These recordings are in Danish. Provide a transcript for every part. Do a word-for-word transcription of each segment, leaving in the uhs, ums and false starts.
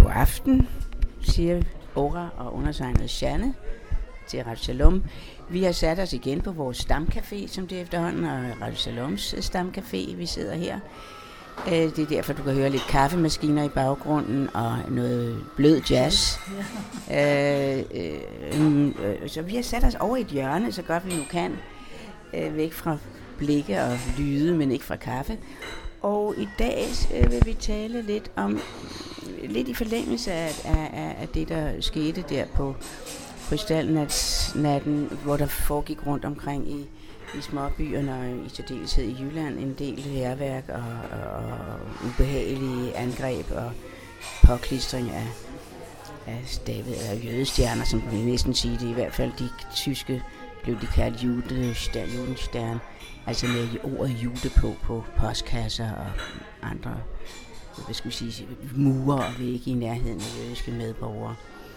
God aften, siger Ora og undertegnet Janne til Radio Shalom. Vi har sat os igen på vores stamcafé, som det efterhånden er Radio Shaloms stamcafé. Vi sidder her. Det er derfor, du kan høre lidt kaffemaskiner i baggrunden og noget blød jazz. øh, øh, øh, så vi har sat os over i et hjørne, så godt vi nu kan. Øh, væk fra blikke og lyde, men ikke fra kaffe. Og i dag øh, vil vi tale lidt om, lidt i forlængelse af, af, af det, der skete der på krystalnatten, hvor der foregik rundt omkring i, i småbyerne og i særdeleshed i Jylland en del hærværk og, og, og ubehagelige angreb og påklistring af, af stavet af jødestjerner, som man næsten sige det. I hvert fald de tyske blev de kaldt judenstern, altså med ordet jude på, på postkasser og andre, hvad skal vi sige, mure og vægge i nærheden af jødiske medborgere.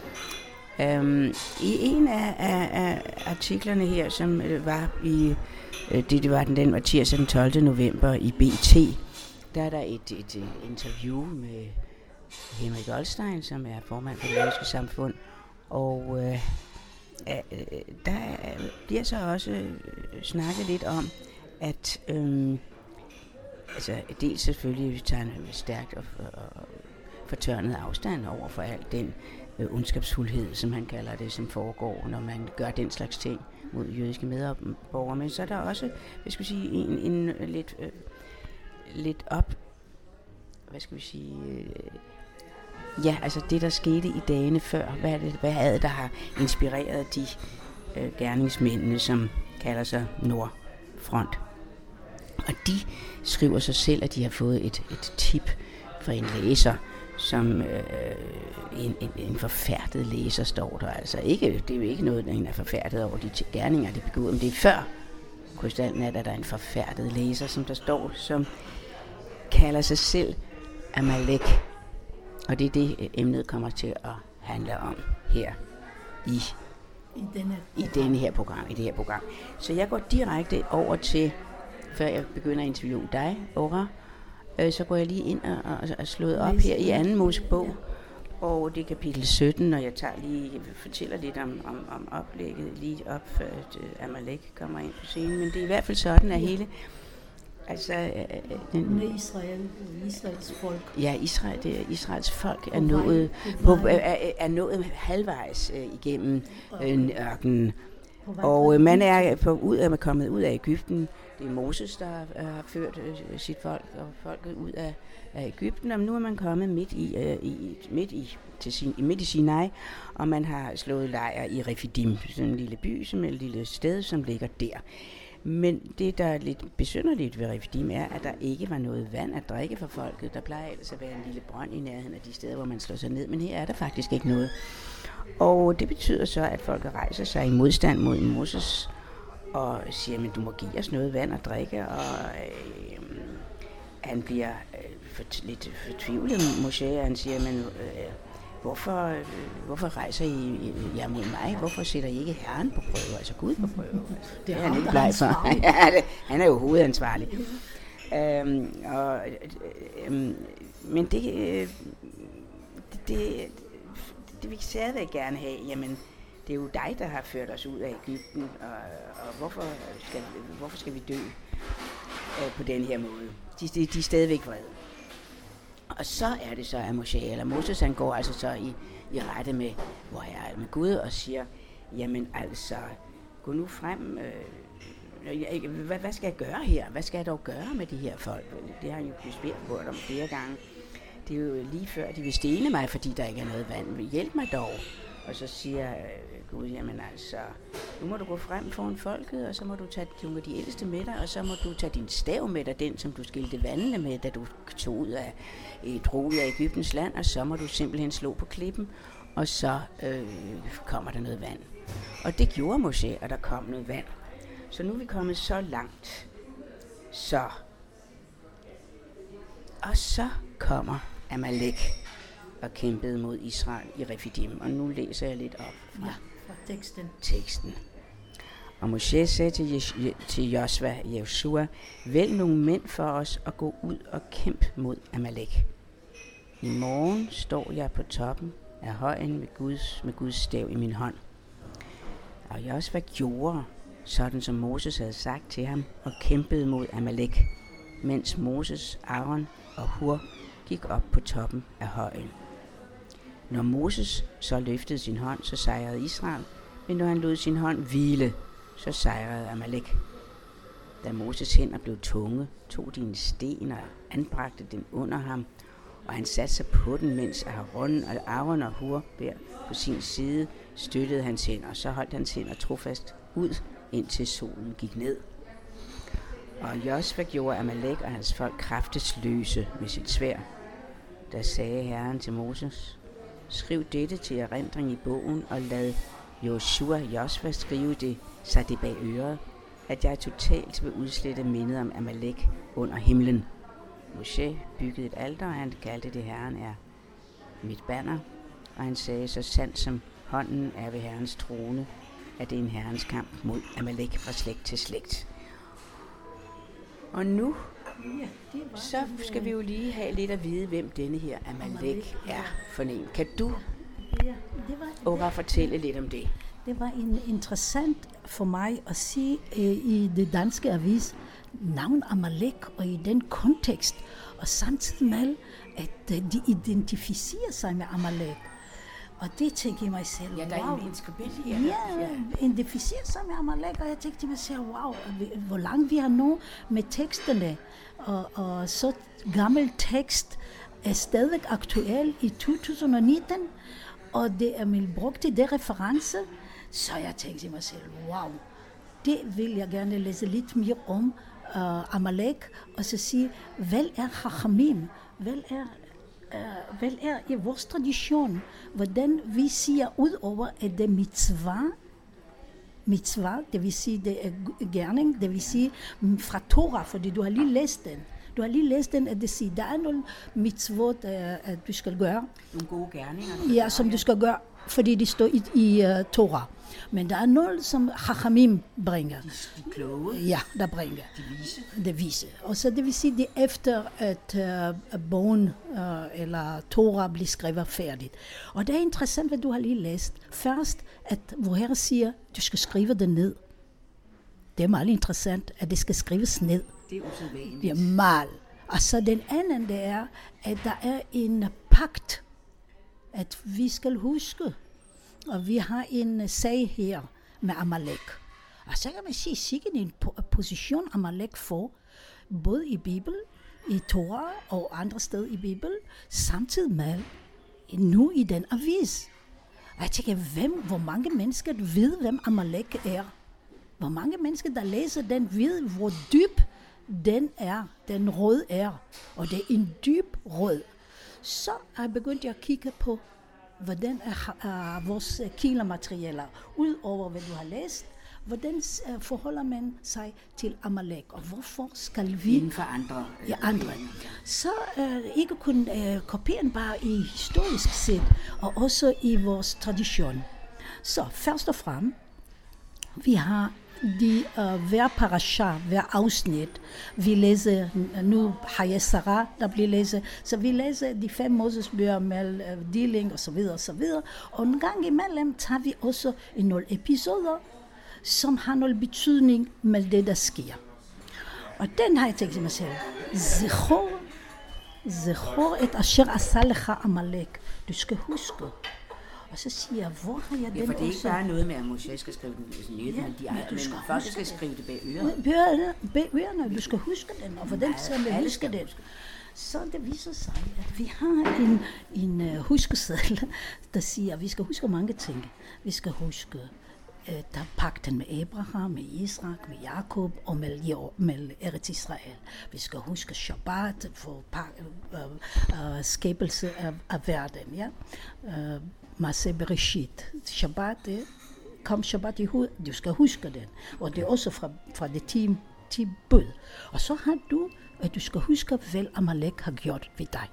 Um, I en af, af, af artiklerne her, som øh, var i, øh, det, det var den, den var tirsdag den tolvte november i B T, der er der et, et, et interview med Henrik Goldstein, som er formand for det jødiske samfund, og øh, øh, der bliver så også øh, snakket lidt om, at øh, altså dels selvfølgelig vi tager en stærkt og, og fortørnet afstand over for alt den øh, ondskabsfuldhed, som han kalder det, som foregår, når man gør den slags ting mod jødiske medborgere. Men så er der også, hvad skal vi sige, en, en lidt, øh, lidt op, hvad skal vi sige, øh, ja, altså det, der skete i dagene før, hvad er det, hvad er det der har inspireret de øh, gerningsmændene, som kalder sig Nordfront. Og de skriver sig selv, at de har fået et, et tip fra en læser, som øh, en, en, en forfærdet læser står der. Altså ikke, det er jo ikke noget, der er forfærdet over de gerninger, de begået, men det er før krystalnat, at der er en forfærdet læser, som der står, som kalder sig selv Amalek. Og det er det, emnet kommer til at handle om her i, I, denne i denne her program, i det her program. Så jeg går direkte over til, før jeg begynder at interviewe dig, Ora, øh, så går jeg lige ind og, og, og slået op her i anden Mosebog, og det er kapitel sytten, og jeg tager lige, jeg fortæller lidt om, om, om oplægget lige op, før uh, Amalek kommer ind på scenen, men det er i hvert fald sådan, at hele, altså øh, den, med Israel, Israels folk. Ja, Israel, det er Israels folk er nået, på, er, er nået halvvejs øh, igennem øh, ørkenen. Og øh, man er på, ud af, kommet ud af Egypten. Det er Moses, der har øh, ført øh, sit folk og folket ud af, af Egypten. Og nu er man kommet midt i, øh, i, midt i, til sin, midt i Sinai, og man har slået lejr i Refidim, sådan en lille by, som et lille sted, som ligger der. Men det, der er lidt besynderligt ved Refidim, er, at der ikke var noget vand at drikke for folket. Der plejer ellers at være en lille brønd i nærheden af de steder, hvor man slår sig ned, men her er der faktisk ikke noget. Og det betyder så, at folk rejser sig i modstand mod Moses og siger, men du må give os noget vand at drikke, og øh, han bliver øh, for, lidt fortvivlet, Moshe, og han siger, men øh, hvorfor, øh, hvorfor rejser I jer mod mig? Hvorfor sætter I ikke Herren på prøve, altså Gud på prøve? Altså, det er han ikke bleg for. Ja, det, han er jo hovedansvarlig. øhm, og, øh, men det, øh, det, det det vil stadigvæk gerne have, jamen, det er jo dig, der har ført os ud af Egypten, og, og hvorfor, skal, hvorfor skal vi dø øh, på den her måde? De, de, de er stadigvæk vrede. Og så er det så, at Moshe, eller Moses, han går altså så i, i rette med, hvor jeg er med Gud, og siger, jamen altså, gå nu frem, øh, hvad, hvad skal jeg gøre her? Hvad skal jeg dog gøre med de her folk? Det har han jo spurgt om flere gange. Det er jo lige før, de vil stene mig, fordi der ikke er noget vand. Hjælp mig dog. Og så siger øh, Gud, jamen altså, nu må du gå frem foran folket, og så må du tage de, de ældste med dig, og så må du tage din stav med dig, den som du skilte vandene med, da du tog ud af et roligt af Egyptens land, og så må du simpelthen slå på klippen, og så øh, kommer der noget vand. Og det gjorde Moshe, og der kom noget vand. Så nu er vi kommet så langt. Så. Og så kommer Amalek og kæmpede mod Israel i Refidim. Og nu læser jeg lidt op fra, ja, fra teksten. teksten. Og Moshe sagde til, Jes- til Josva, Josua, vælg nogle mænd for os og gå ud og kæmpe mod Amalek. I morgen står jeg på toppen af højen med Guds, med Guds stav i min hånd. Og jeg også hvad gjorde, sådan som Moses havde sagt til ham, og kæmpede mod Amalek, mens Moses, Aaron og Hur gik op på toppen af højen. Når Moses så løftede sin hånd, så sejrede Israel, men når han lod sin hånd hvile, så sejrede Amalek. Da Moses hænder blev tunge, tog de en sten og anbragte den under ham, og han satte sig på den, mens Aaron og, Aaron og Hur hver på sin side støttede hans hænder, og så holdt hans hænder trofast ud, indtil solen gik ned. Og Josva gjorde Amalek og hans folk kraftesløse med sit sværd. Der sagde Herren til Moses: skriv dette til erindring i bogen, og lad Joshua Josva skrive det, så det bag øret, at jeg totalt vil udslette mindet om Amalek under himlen. Moshe byggede et alter, og han kaldte det Herren er mit banner, og han sagde, så sandt som hånden er ved Herrens trone, at det er en Herrens kamp mod Amalek fra slægt til slægt. Og nu, så skal vi jo lige have lidt at vide, hvem denne her Amalek er for en. Kan du Ora fortælle lidt om det? Det var en interessant for mig at sige uh, i det danske avis navn Amalek, og i den kontekst, og samtidig med, at uh, de identificerer sig med Amalek. Og det tænkte jeg mig selv, ja, der wow. er en skribent her. Ja, ja, identificerer sig med Amalek, og jeg tænkte mig selv, wow, hvor langt vi har nu med teksterne. Og, og så gammel tekst er stadig aktuel i to tusind og nitten, og det er blevet brugt til det reference, så jeg tænkte mig selv, wow, det vil jeg gerne læse lidt mere om uh, Amalek, og så sige, hvad er Chachamim? Hvad er, uh, hvad er i vores tradition? Hvordan vi siger ud over, at det mitzvah, mitzvah, det vil sige, det er gerning, det vil sige fra Torah, fordi du har lige læst den. Du har lige læst den, at det siger, der er nogle mitzvot, at du skal gøre. Nogle gode gerninger. Ja, som du skal gøre, fordi de står i, i uh, Torah. Men der er noget, som Chachamim bringer. De, de kloge. Ja, der bringer. De vise. De vise. Og så det vil sige, det er efter, at uh, bogen uh, eller Torah bliver skrevet færdigt. Og det er interessant, hvad du har lige læst. Først, at hvor Herre siger, du skal skrive det ned. Det er meget interessant, at det skal skrives ned. Det er usædvanligt. Ja, mal. Og så den anden, det er, at der er en pagt, at vi skal huske, og vi har en sag her med Amalek. Og så kan man sige, sikkert en position Amalek får, både i Bibelen, i Torah og andre steder i Bibelen, samtidig med nu i den avis. Og jeg tænker, hvem, hvor mange mennesker ved, hvem Amalek er? Hvor mange mennesker, der læser den, ved, hvor dyb den er, den rød er. Og det er en dyb rød. Så har jeg begyndt at kigge på, hvordan er uh, vores kildermaterialer, ud over hvad du har læst, hvordan uh, forholder man sig til Amalek, og hvorfor skal vi... Inden for andre. Ja, andre. Så uh, ikke kun uh, kopieren bare i historisk set, og også i vores tradition. Så først og fremmest, vi har de uh, hver parasha, hver afsnit, vi læser, nu har jeg Sarah, der bliver læst, så vi læser de fem Moses-bøger med uh, deling og så videre og så videre, og en gang imellem tager vi også nogle episoder, som har noget betydning med det, der sker. Og den har jeg tænkt til mig selv, Zechor, Zechor et asher asa lecha Amalek, du skal huske. Og så siger jeg, hvor har jeg den også? Ja, for det er ikke bare noget med, at Moshe skal skrive den ned, ja, men de er, men folk skal skrive det bag ørerne. Bag ørerne, du skal huske den, og hvordan skal man huske den? Så det viser sig, at vi har en, en uh, huskeseddel, der siger, at vi skal huske mange ting. Vi skal huske, uh, der er pagten med Abraham, med Isak, med Jakob og med, med Eretz Israel. Vi skal huske Shabbat for uh, uh, skabelse af, af verden, ja. Uh, Masse Bereshit. Shabbat, kom Shabbat i hoved, du skal huske den. Og det er også fra, fra det ti, ti bud. Og så har du, at du skal huske, hvad Amalek har gjort ved dig.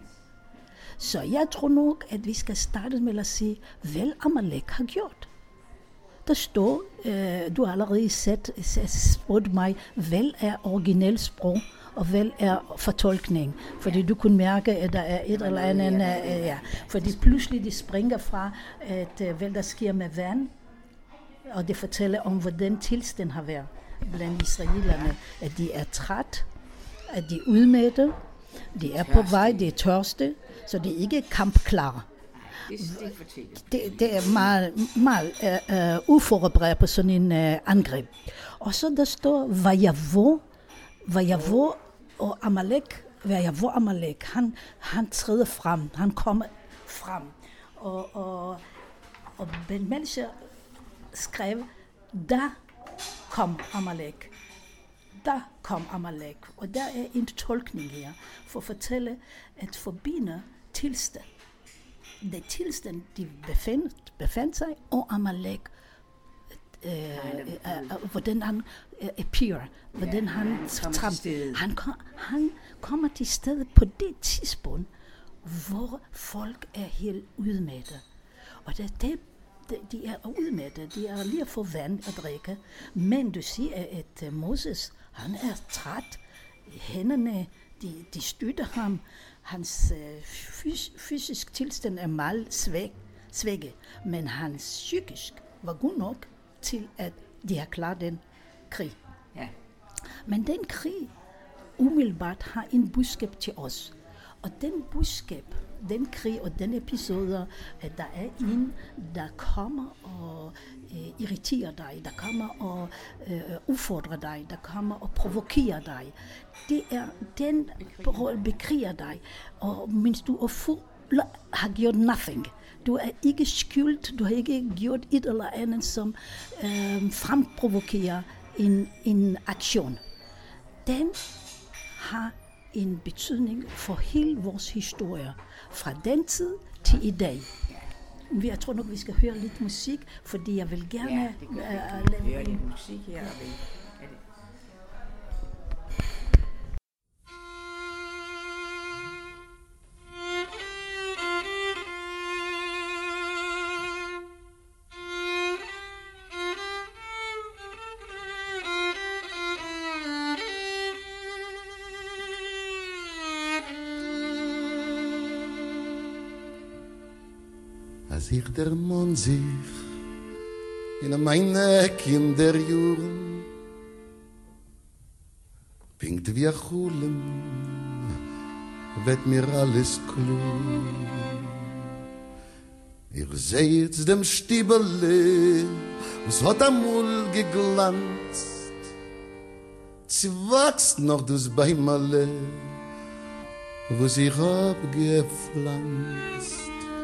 Så jeg tror nok, at vi skal starte med at sige, hvad Amalek har gjort. Der står, øh, du har allerede set, spurgt mig, hvad er originelt sprog, og vel er fortolkning. Fordi du kunne mærke, at der er et eller andet, uh, ja. Fordi pludselig de springer fra, at uh, vel der sker med vand, og det fortæller om, hvordan tilstand har været blandt israelerne, at de er træt, at de er udmattede, de er på vej, de er tørste, så det er ikke kampklare. Det, det er meget, meget uh, uforberedt på sådan en uh, angreb. Og så der står Vajavo, Vajavo og Amalek, Vajavo Amalek, han, han træder frem, han kommer frem. Og, og, og Ben Melcher skrev, der kom Amalek. Der kom Amalek. Og der er en tolkning her, for at fortælle, at forbinde tilstand. Det tilstand, de befandt, befandt sig, og Amalek, øh, øh, hvordan han øh, appear, hvordan ja, han, han, han, kom, han kommer til stedet på det tidspunkt, hvor folk er helt udmattede. Og det, det, de er udmattede, de er lige for vand at drikke, men du siger, at Moses, han er træt, hænderne, de, de støtter ham, hans øh, fys- fysisk tilstand er meget svæk, svækket, men hans psykisk var god nok til, at de har klaret den krig. Ja. Men den krig umiddelbart har en budskab til os. Og den budskab, den krig og den episode, at der er en, der kommer og øh, irriterer dig, der kommer og øh, udfordrer dig, der kommer og provokerer dig. Det er den bekriger dig, og mens du er fuld, har gjort nothing. Du er ikke skyldt, du har ikke gjort et eller andet, som øh, fremprovokerer en, en aktion. Den har en betydning for hele vores historie, fra den tid til i dag. Jeg tror nok, vi skal høre lidt musik, fordi jeg vil gerne ja, det gør, uh, lave høre lidt musik her. Ja. Als ich der Mond sich in meine Kinderjuren pinkt wie Achulem, wird mir alles klar. Ich seh jetzt dem Stiebele, was hat amul geglanzt. Sie wächst noch das Beimale, was ich hab gepflanzt.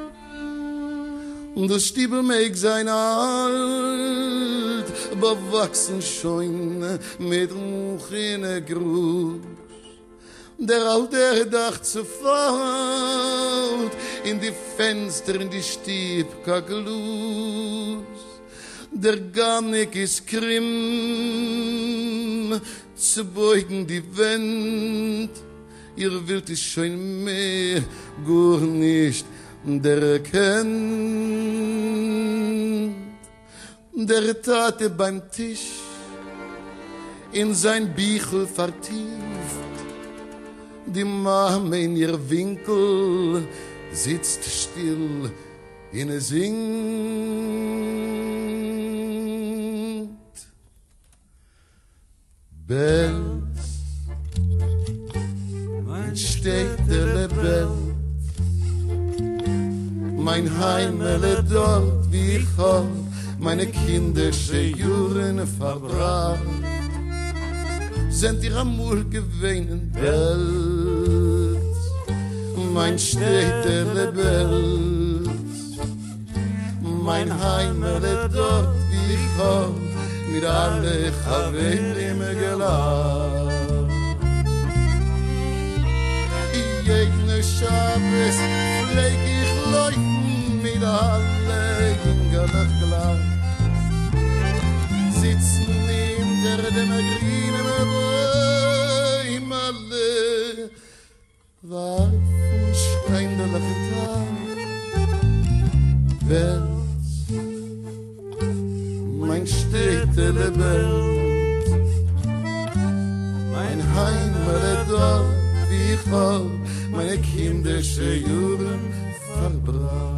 Und das Stiebel mag sein alt, bewachsen schon mit Muchine Gruß. Der alte Dach zerfällt in die Fenster, in die Stiebkagelus. Der Garnik ist grimm, zu beugen die Wand. Ihr Wild ist schon mehr, gar nicht der kennt. Der Tate beim Tisch in sein Bichel vertieft. Die Mama in ihr Winkel sitzt still, inne singt. Bells, mein Städtele Bells, mein Heimele dort, wie ich hab meine kindische Juren verbracht. Sind ihr amul gewähnen Bells, mein Städtele Bells, mein Heimele dort, wie ich hab mit alle Chaverim gelacht. Jene Schabes pfleg ich leuchten mit alle Ingerlach gleich. Sitzen hinter dem grünen Bäum alle, warfen steinderlach Tag. Bells, mein Städtele Bells, mein Heimele ich hab meine kindische Jugend verbracht.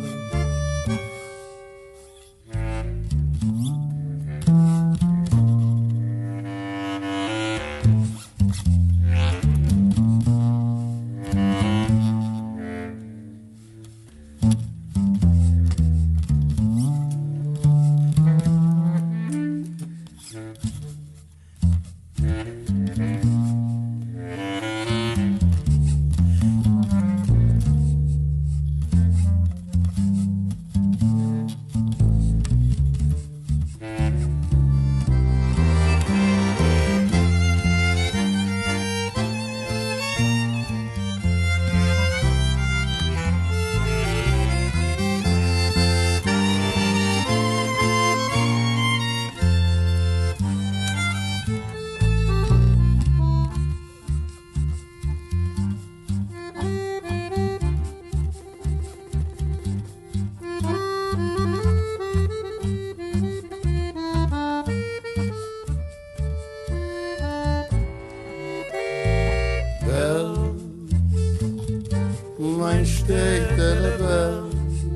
Mein Städtele Welt,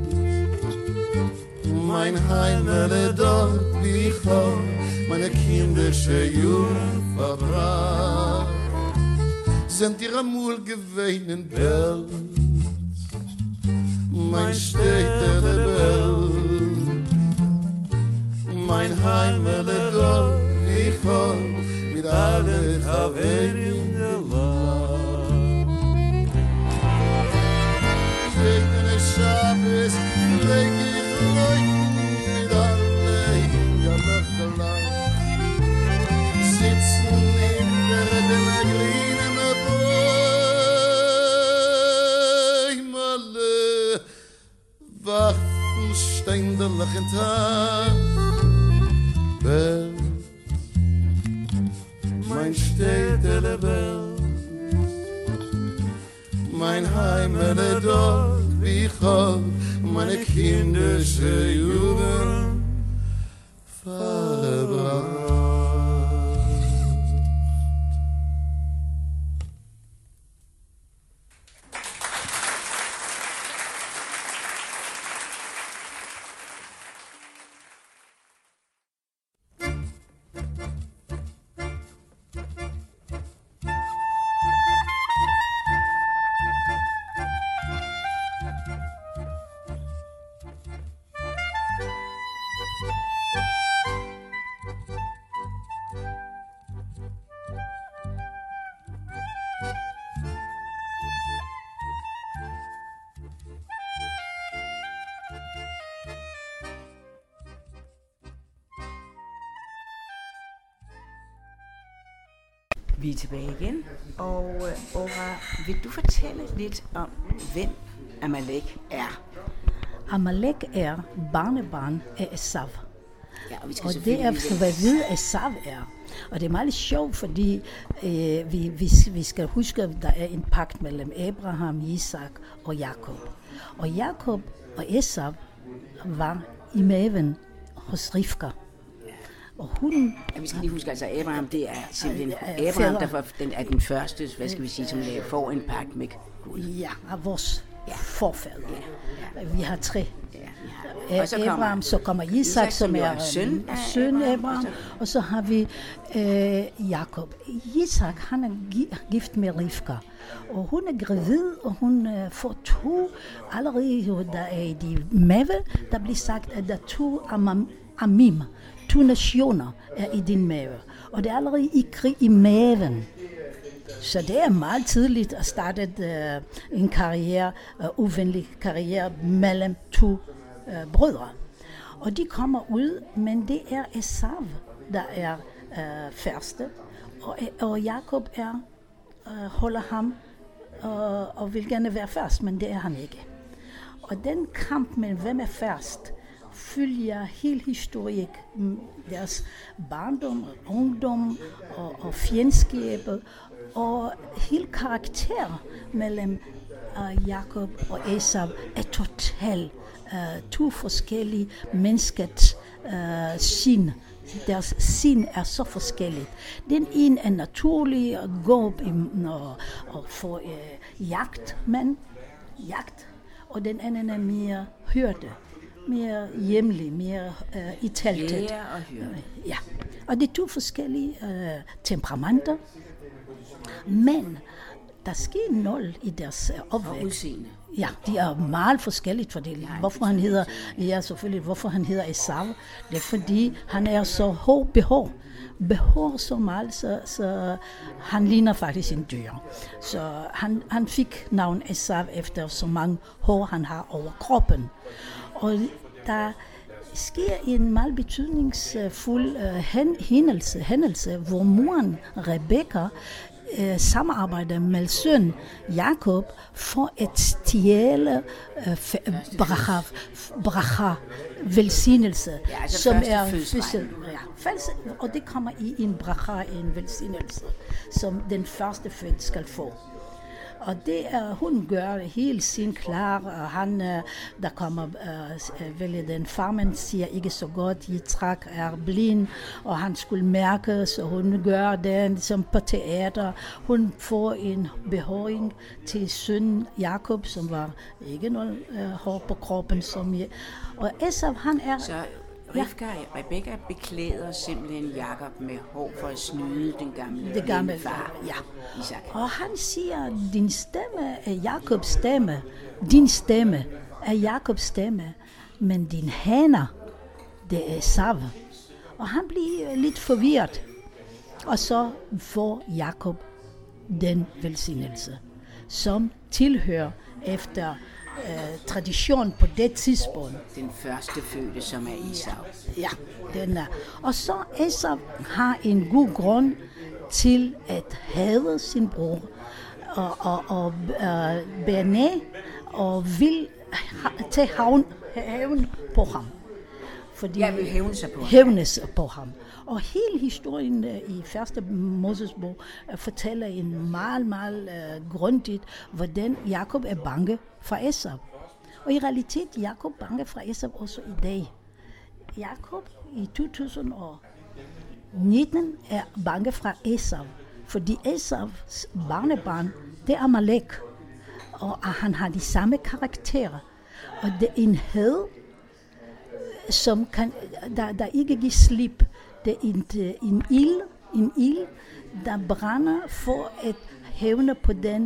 mein Heimele dort, wie ich hab meine kindische Jugend verbracht. Sind ihr amul gewähnen Welt, mein Städtele Welt, mein Heimele dort, wie ich hab mit alle Chaverim gelacht. Segne Shabbos, leg ich leuchten mit allein der Nacht. Sitzen in der grünen Bäume, warten ständig in Tag. Welt, mein Städtele Welt, mein Heimele dort, wie ich hab meine kindische Jugend verbracht. Vi er tilbage igen, og Ora, vil du fortælle lidt om, hvem Amalek er? Amalek er barnebarn af Esav. Ja, og vi skal og det er, skal vi vide, at Esav er. Og det er meget sjovt, fordi øh, vi, vi, vi skal huske, at der er en pagt mellem Abraham, Isak og Jakob. Og Jakob og Esav var i maven hos Rivka. Og hun... Ja, vi skal lige huske, altså Abraham, det er simpelthen Abraham, der var, den er den første, hvad skal vi sige, som får en pagt med Gud. Ja, af vores ja. forfædre. Ja. Ja. Vi har tre. Ja, og så kommer, Abraham, så kommer Isak, Isak som er søn af søn Abraham, og så har vi øh, Jakob. Isak, han er gift med Rivka, og hun er gravid, og hun øh, får to, allerede der er i de mave, der bliver sagt, at der er to amam, amim, to nationer er i din mave, og det er allerede i krig i maven. Så det er meget tidligt at starte uh, en karriere, uh, uvenlig karriere mellem to uh, brødre. Og de kommer ud, men det er Esav, der er uh, første, og, og Jakob er, uh, holder ham uh, og vil gerne være først, men det er han ikke. Og den kamp med hvem er først, følger hele historik, deres barndom, ungdom og, og fjendskabet, og hele karakter mellem uh, Jakob og Esav er totalt uh, to forskellige menneskets uh, sind deres sind er så forskelligt. Den ene er naturlig at gå op i, og, og få øh, jagt, men jagt, og den anden er mere hørte, mere hjemlig, mere øh, i teltet. Jæger og hørte. Ja, og det er to forskellige øh, temperamenter, men der sker nul i deres øh, opvækst. Og udseende. Ja, de er meget forskelligt fordelt. Hvorfor han hedder, ja selvfølgelig, hvorfor han hedder Esau, det er fordi han er så hård behår. Behår så meget, så, så han ligner faktisk en dyr. Så han, han fik navn Esau efter så mange hår han har over kroppen. Og der sker en meget betydningsfuld uh, hændelse, hændelse, hvor moren Rebekka Uh, samarbejder med søn Jakob for at stjæle uh, bracha, bracha velsignelse, ja, altså som er fødsel, ja, og det kommer i en bracha, en velsignelse, som den første født skal få. Og det er, hun gør hele sin klar, og han, der kommer, øh, vel den farmen siger ikke så godt, Yitzhak er blind, og han skulle mærke, så hun gør det som på teater. Hun får en behåring til søn Jakob, som var ikke noget øh, hår på kroppen, som jeg. Og Esau, han er... Så Rivka, ja. Rebekka beklæder simpelthen Jakob med hår for at snyde den gamle, det gamle far, ja. Isak. Og han siger, din stemme er Jakobs stemme, din stemme er Jakobs stemme, men din hænder, det er Esau. Og han bliver lidt forvirret, og så får Jakob den velsignelse, som tilhører efter Uh, tradition på det tidspunkt. Den første fødte, som er Esau. Ja, den er. Og så Esau har en god grund til at hade sin bror og, og, og uh, bære ned og vil ha, tage havn, havn på ham. Fordi Jeg vil hævne sig på ham. Hævne sig på ham. Og hele historien uh, i første Mosesbog uh, fortæller en meget, meget uh, grundigt, hvordan Jakob er bange fra Esau. Og i realitet Jakob bange fra Esau også i dag. Jakob i to tusind nitten er bange fra Esau, fordi Esaus barnebarn, det er Amalek, og han har de samme karakterer. Og det er en had, som kan, der, der ikke giver slip. Det er en, en ild, en ild, der brænder for at hævne på den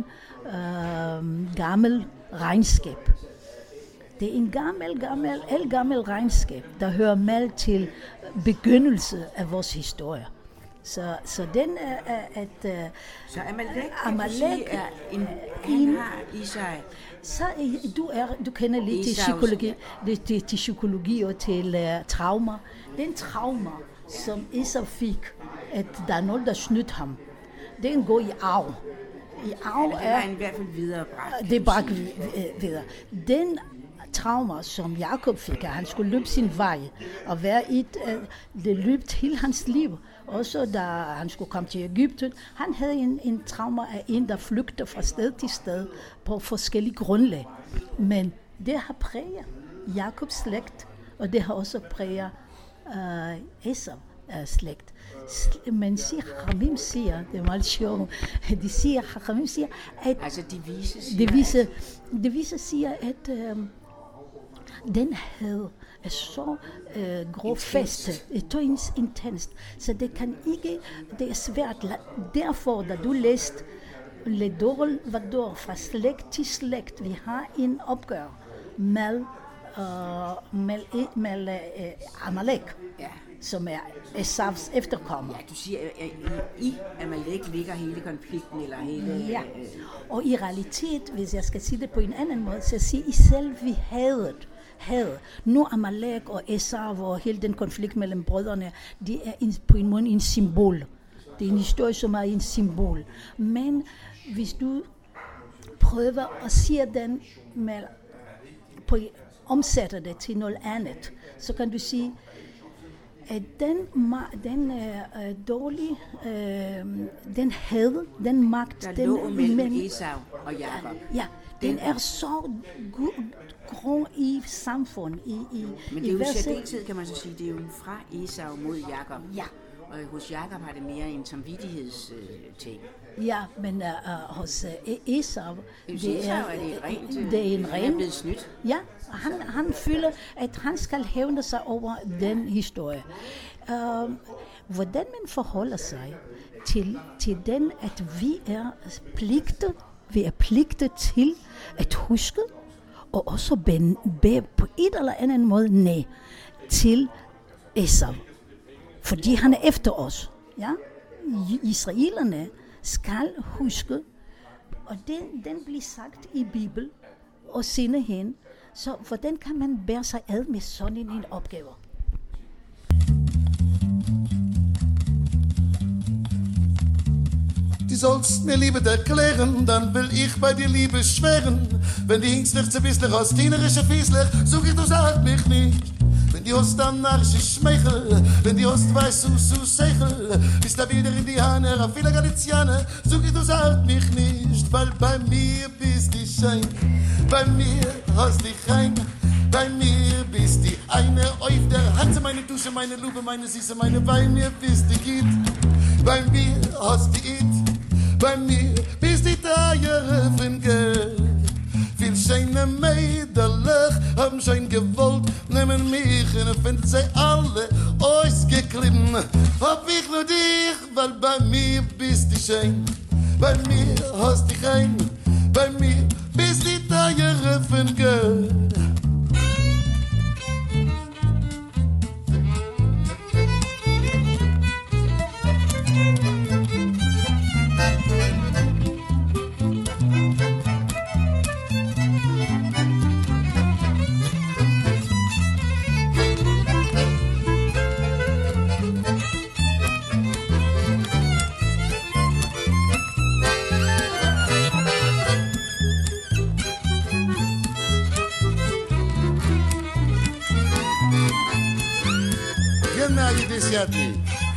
øh, gammel regnskab. Det er en gammel, gammel, elgammel regnskab, der hører med til begyndelse af vores historie. Så, så den er at... Uh, så Amalek, Amalek er en, han har i sig... Så du, er, du kender lidt til psykologi, til, til, til psykologi og til uh, traumer. Den traumer, som Esau fik, at der er noget, der snydt ham, den går i arv. I arv ja, er... i hvert fald viderebragt. Det er bare videre. Den traumer, som Jakob fik, at han skulle løbe sin vej, og være et, uh, det løb hele hans liv. Også da han skulle komme til Egypten, han havde en, en trauma af en, der flygter fra sted til sted på forskellige grundlag. Men det har præget Jakobs slægt, og det har også præget uh, Esau slægt. Men siger, Chachamim siger, det er meget sjovt, de siger, Chachamim siger, at... Altså de vise siger... De vise, de vise siger, at uh, den havde er så uh, grofæstet, så intenst, så det kan ikke, det er svært. Derfor, da du læste Ledor Vador fra slægt til slægt, vi har en opgør med, uh, med, med uh, Amalek. Ja. Som er Esaus efterkommer. Ja, du siger, at i Amalek ligger hele konflikten, eller hele... Ja, og i realitet, hvis jeg skal sige det på en anden måde, så siger I selv, vi hadet, hadet. Nu Amalek og Esau og hele den konflikt mellem brødrene, det er en, på en måde en symbol. Det er en historie, som er en symbol. Men hvis du prøver at sige den, med, på, omsætter det til noget andet, så kan du sige, at den, den uh, dårlige, uh, den had, den magt... Der den, lå mellem Esau og Jakob. Ja, Den er så grå i samfund. I, i, Men det er jo i særdeleshed, kan man så sige, det er jo fra Esau mod Jakob. Ja. Og hos Jakob har det mere en samvittighedsting. Uh, ja, men uh, hos uh, Esau, det er, er det et rent, det er en ren. Han er blevet snydt. Ja, han, han føler, at han skal hævne sig over den historie. Uh, hvordan man forholder sig til, til den, at vi er pligtet, vi er pligtet til at huske, og også bede på et eller andet måde nej til Esau. Fordi han er efter os. Ja? Israelerne skal huske, og den, den bliver sagt i Bibelen, og senere hen. Så hvordan kan man bære sig ad med sådan en opgave? Du sollst mir Liebe erklären, dann will ich bei dir Liebe schweren. Wenn die Hingstlich zu Wissler aus dienerische Fiesler, such ich, du sag mich nicht. Wenn die Ost dann narische Schmeichel, wenn die Ost weiß, so, so Seichel, bist da wieder Indianer, auf viele Galizianer, such ich, du sag mich nicht. Weil bei mir bist die Schein, bei mir hast dich rein. Bei mir bist die eine auf der Hand, meine Dusche, meine Lube, meine Süße, meine bei mir bist die Git. Bei mir hast die It, bei mir bist die Teiere von Geld. Viel schöne Mädels haben schon gewollt, nehmen mich und finden sie alle ausgeklimmt. Hab ich nur dich, weil bei mir bist die schön. Bei mir hast dich rein, bei mir bist die Teiere von Geld. Gennady.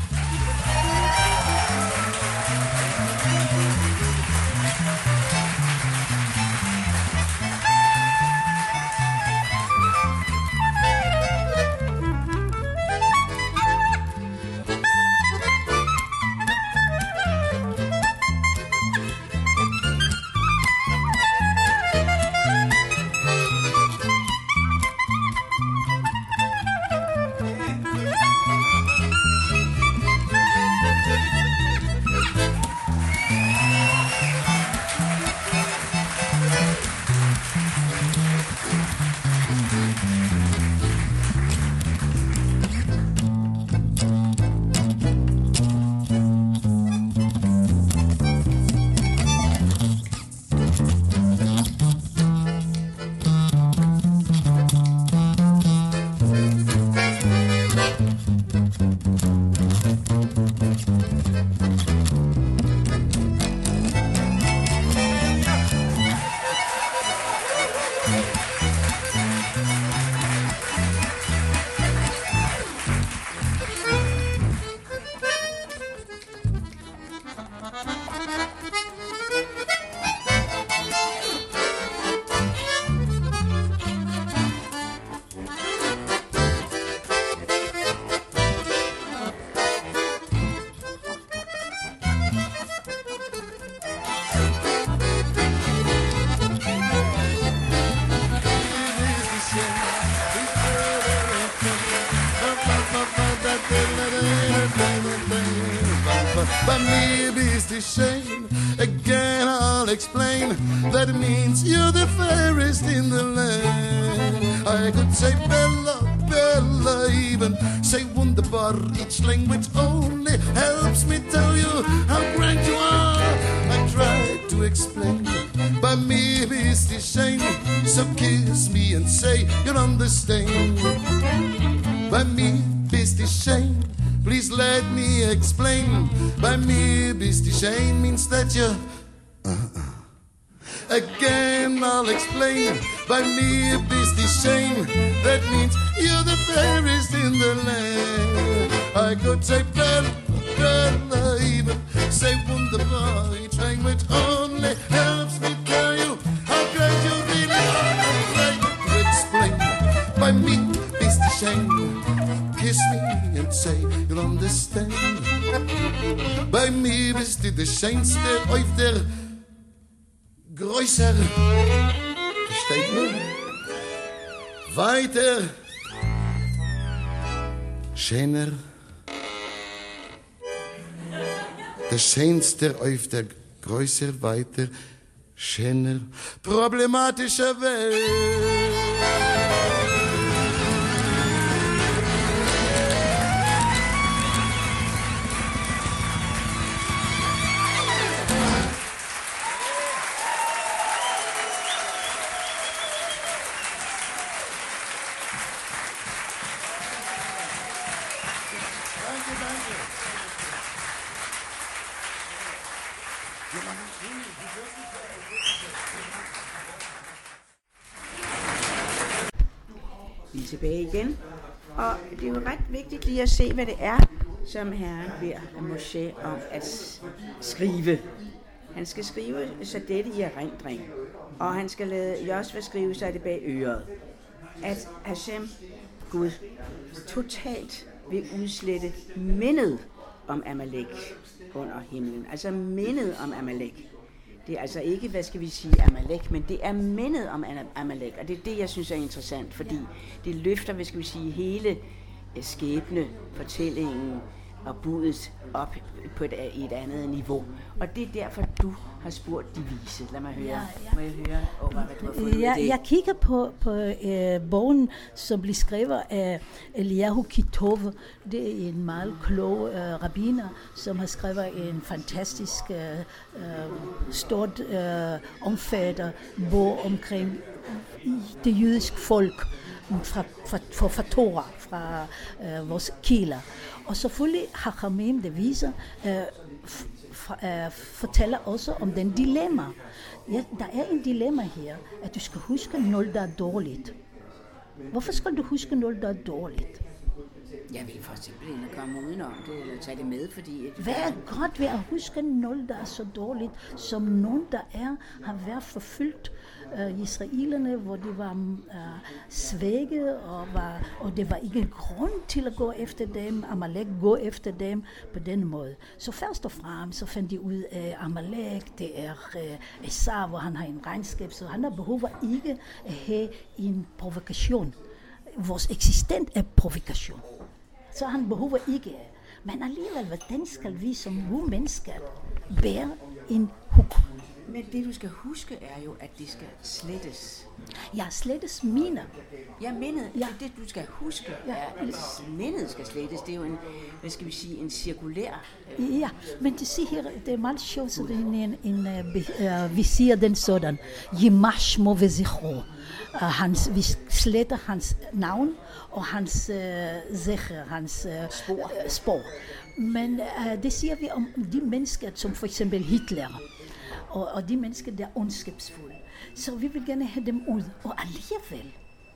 By me bist die shame. Again I'll explain that it means you're the fairest in the land. I could say Bella, Bella, even say wunderbar. Each language only helps me tell you how grand you are. I try to explain. By me bist die shame. So kiss me and say you'll understand. By me bist die shame. Please let me explain. By me, bist die shame means that you. Uh-uh. Again, I'll explain. By me, bist die shame. That means you're the fairest in the land. I could say Bella, Bella, even say wunderbar. Each language only helps me tell you how great. Bei mir bist du schön. Kiss me and say you'll understand. Bei mir bist du der schönste auf der größer. Versteht mir? Weiter. Schöner. Der schönste auf der größer, weiter, schöner, problematischer Welt. Vi er tilbage igen, og det er jo ret vigtigt lige at se, hvad det er, som herren beder Moshe om at skrive. Han skal skrive sig dette i erindring, og han skal lade Josva skrive sig det bag øret. At Hashem, Gud, totalt vil udslette mindet om Amalek under himlen. Altså mindet om Amalek. Det er altså ikke, hvad skal vi sige, Amalek, men det er mindet om Amalek, og det er det, jeg synes er interessant, fordi det løfter, hvad skal vi sige, hele skæbne, fortællingen og budet op på et, et andet niveau. Og det er derfor, du har spurgt de vise. Lad mig høre. Ja, ja. Må jeg høre, over, hvad du har fundet ja, det? Jeg kigger på, på øh, bogen, som bliver skrevet af Eliyahu Kitov. Det er en meget klog øh, rabbiner, som har skrevet en fantastisk, øh, øh, stort, øh, omfatter bog omkring det jødiske folk, fra, fra, fra, fra Torah, fra øh, vores kilder. Og selvfølgelig Hachamim, det viser, øh, f- f- øh, fortæller også om den dilemma. Ja, der er en dilemma her, at du skal huske noget, der er dårligt. Hvorfor skal du huske noget, der er dårligt? Jeg vil for eksempel ikke komme udenom det, eller tage det med, fordi... Hvad er godt ved at huske noget, der er så dårligt, som nogen, der er, har været forfyldt uh, israelerne, hvor de var uh, svækket, og, var, og det var ikke grund til at gå efter dem, Amalek gå efter dem på den måde. Så først og fremmest så fandt de ud af, Amalek, det er uh, Esau, hvor han har en regnskab, så han har behov ikke at have en provokation. Vores eksistent er provokation. Så han behøver ikke. Men alligevel, hvordan skal vi som gode mennesker bære en huk? Men det, du skal huske, er jo, at de skal slettes. Ja, slettes minder. Ja, mindet. Ja. Det, du skal huske, Ja. er, at mindet skal slettes. Det er jo en, hvad skal vi sige, en cirkulær... Ja, men det, siger, det er meget sjovt, så det er en, en, uh, vi siger den sådan. Yimash mo vezichro. Uh, hans, vi sletter hans navn og hans uh, zecher, hans uh, Spor. Uh, spor. Men uh, det siger vi om de mennesker, som for eksempel Hitler, og, og de mennesker, der er ondskabsfulde. Så vi vil gerne have dem ud, og alligevel,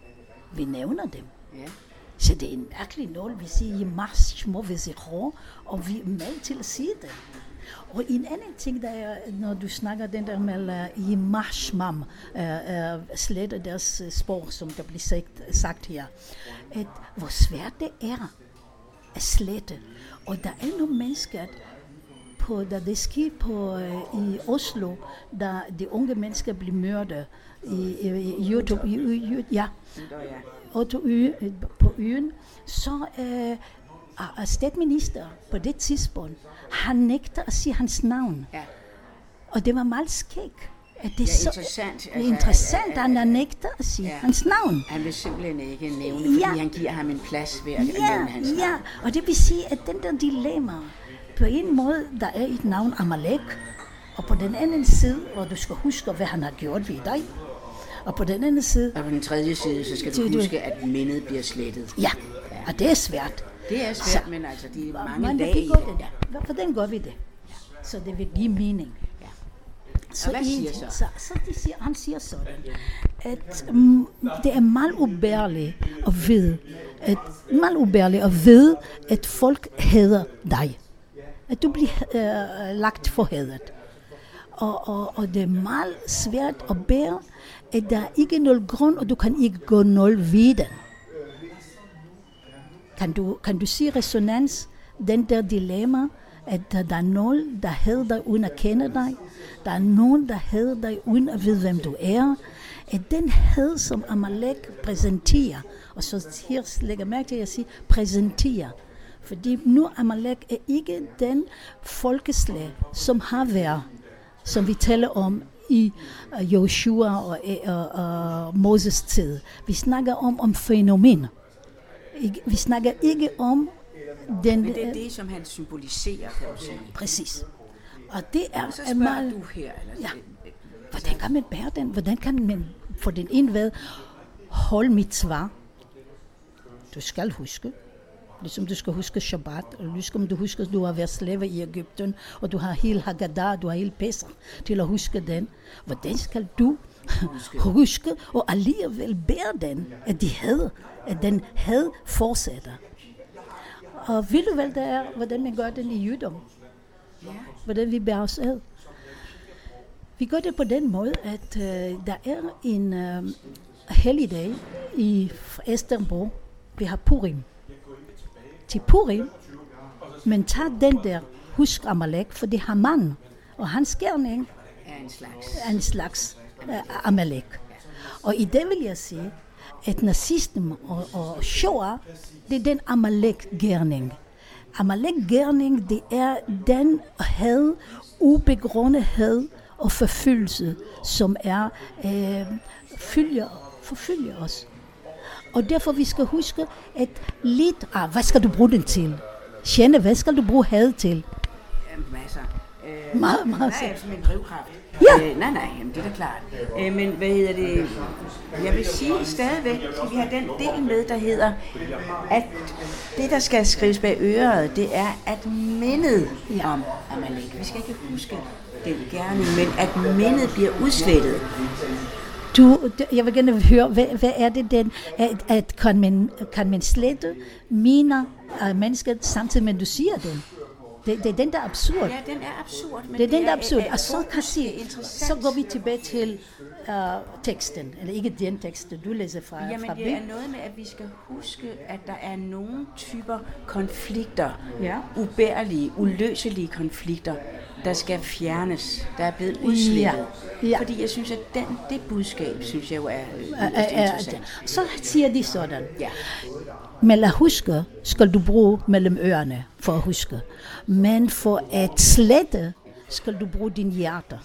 vi nævner dem. Ja. Så det er en mærkelig noget, vi siger, Yimash mo vezichro, og vi er med til at sige det. Og en anden ting, der er, når du snakker den der med uh, Yimash mam, uh, uh, sletter deres uh, spor, som der bliver sagt, sagt her, at hvor svært det er at slette. Og der er nogle mennesker, på, da det sker på, uh, i Oslo, da de unge mennesker bliver mørdet i, i, i YouTube, i, i, ja, på øen, så uh, er statsminister på det tidspunkt, han nægter at sige hans navn. Ja. Og det var meget skægt. At det Ja, så interessant. er interessant, at han nægter at sige Ja. hans navn. Han vil simpelthen ikke nævne, fordi Ja. han giver ham en plads ved at Ja, nævne hans navn. ja, og det vil sige, at den der dilemma, på en måde, der er et navn Amalek, og på den anden side, hvor du skal huske, hvad han har gjort ved dig, og på den anden side, Og på den tredje side, så skal Det- du det- huske, at mindet bliver slettet. ja, og det er svært. Det er svært, Så- men altså, de er mange Men lag vi i gør det. det. Ja. Hvordan gør vi det? Så det vil give mening. Ja. Så, hvad en siger ting- så? så, så de siger, han siger sådan, at mm, det er meget ubærligt at vide, at, meget ubærligt at vide, at folk hader dig. At du bliver øh, lagt for hadet. Og, og, og det er meget svært at bære, at der er ikke noget grund, og du kan ikke gå noget ved den. Kan du, kan du sige resonans? Den der dilemma, at der er nogen, der hader dig uden at kende dig. Der er nogen, der hader dig uden at vide, hvem du er. At den had, som Amalek præsenterer, og så her lægger mærke til, at jeg siger præsenterer. Fordi nu Amalek er ikke den folkeslag, som har været, som vi taler om i uh, Joshua og, og, og Moses tid. Vi snakker om, om fænomener. Vi snakker ikke om den... Men det er det, som han symboliserer, kan du sige. Præcis. Og det er... Og så spørger meget, du her, eller... Ja. Hvordan kan man bære den? Hvordan kan man få den indved? Hold mit svar. Du skal huske. Ligesom du skal huske Shabbat, og ligesom du husker, at du har været slave i Egypten, og du har hele Haggadah, du har hele Pesach til at huske den. Hvordan skal du huske, huske og alligevel bære den, at de havde, at den havde fortsætter? Og ved du vel, det er, hvordan man gør den i jødom? Hvordan vi bærer os ad? Vi gør det på den måde, at uh, der er en uh, helligdag i Østerbro. Vi har Purim. Til Purim, men tager den der, husk Amalek, for det har man, og hans gerning er en slags, er en slags uh, Amalek. Og i det vil jeg sige, at nazismen og, og Shoah, det er den Amalek-gerning. Amalek-gerning, det er den had, ubegrundet had og forfølgelse, som er øh, følger, forfølger os. Og derfor vi skal huske, at lidt, ah, hvad skal du bruge den til? Sjæne, hvad skal du bruge had til? Jamen, masser. Øh, meget, meget. Nej, som en drivkraft. Ja. Øh, nej, nej, jamen, det er da klart. Øh, men hvad hedder det? Jeg vil sige stadigvæk, at vi har den del med, der hedder, at det, der skal skrives bag øret, det er at mindet ja. om Amalek. Vi skal ikke huske den gerning, men at mindet bliver udslettet. Du, jeg vil gerne høre, hvad, hvad er det den, at, at kan, man, kan man slette miner af mennesket samtidig med, at du siger den? Det, det er den, der er absurd. Ja, den er absurd. Men det er den, der er absurd. Er, er, og så kan sige, så går vi tilbage til uh, teksten, eller ikke den tekst, du læser fra Bibelen. Jamen, det er noget med, at vi skal huske, at der er nogle typer konflikter, ja. ubærlige, uløselige konflikter, der skal fjernes, der er blevet udslettet. Ja. Ja. Fordi jeg synes, at den, det budskab, synes jeg jo er yderst interessant. Så siger de sådan. Ja. Men at huske, skal du bruge mellem ørerne for at huske. Men for at slette, skal du bruge din hjerte.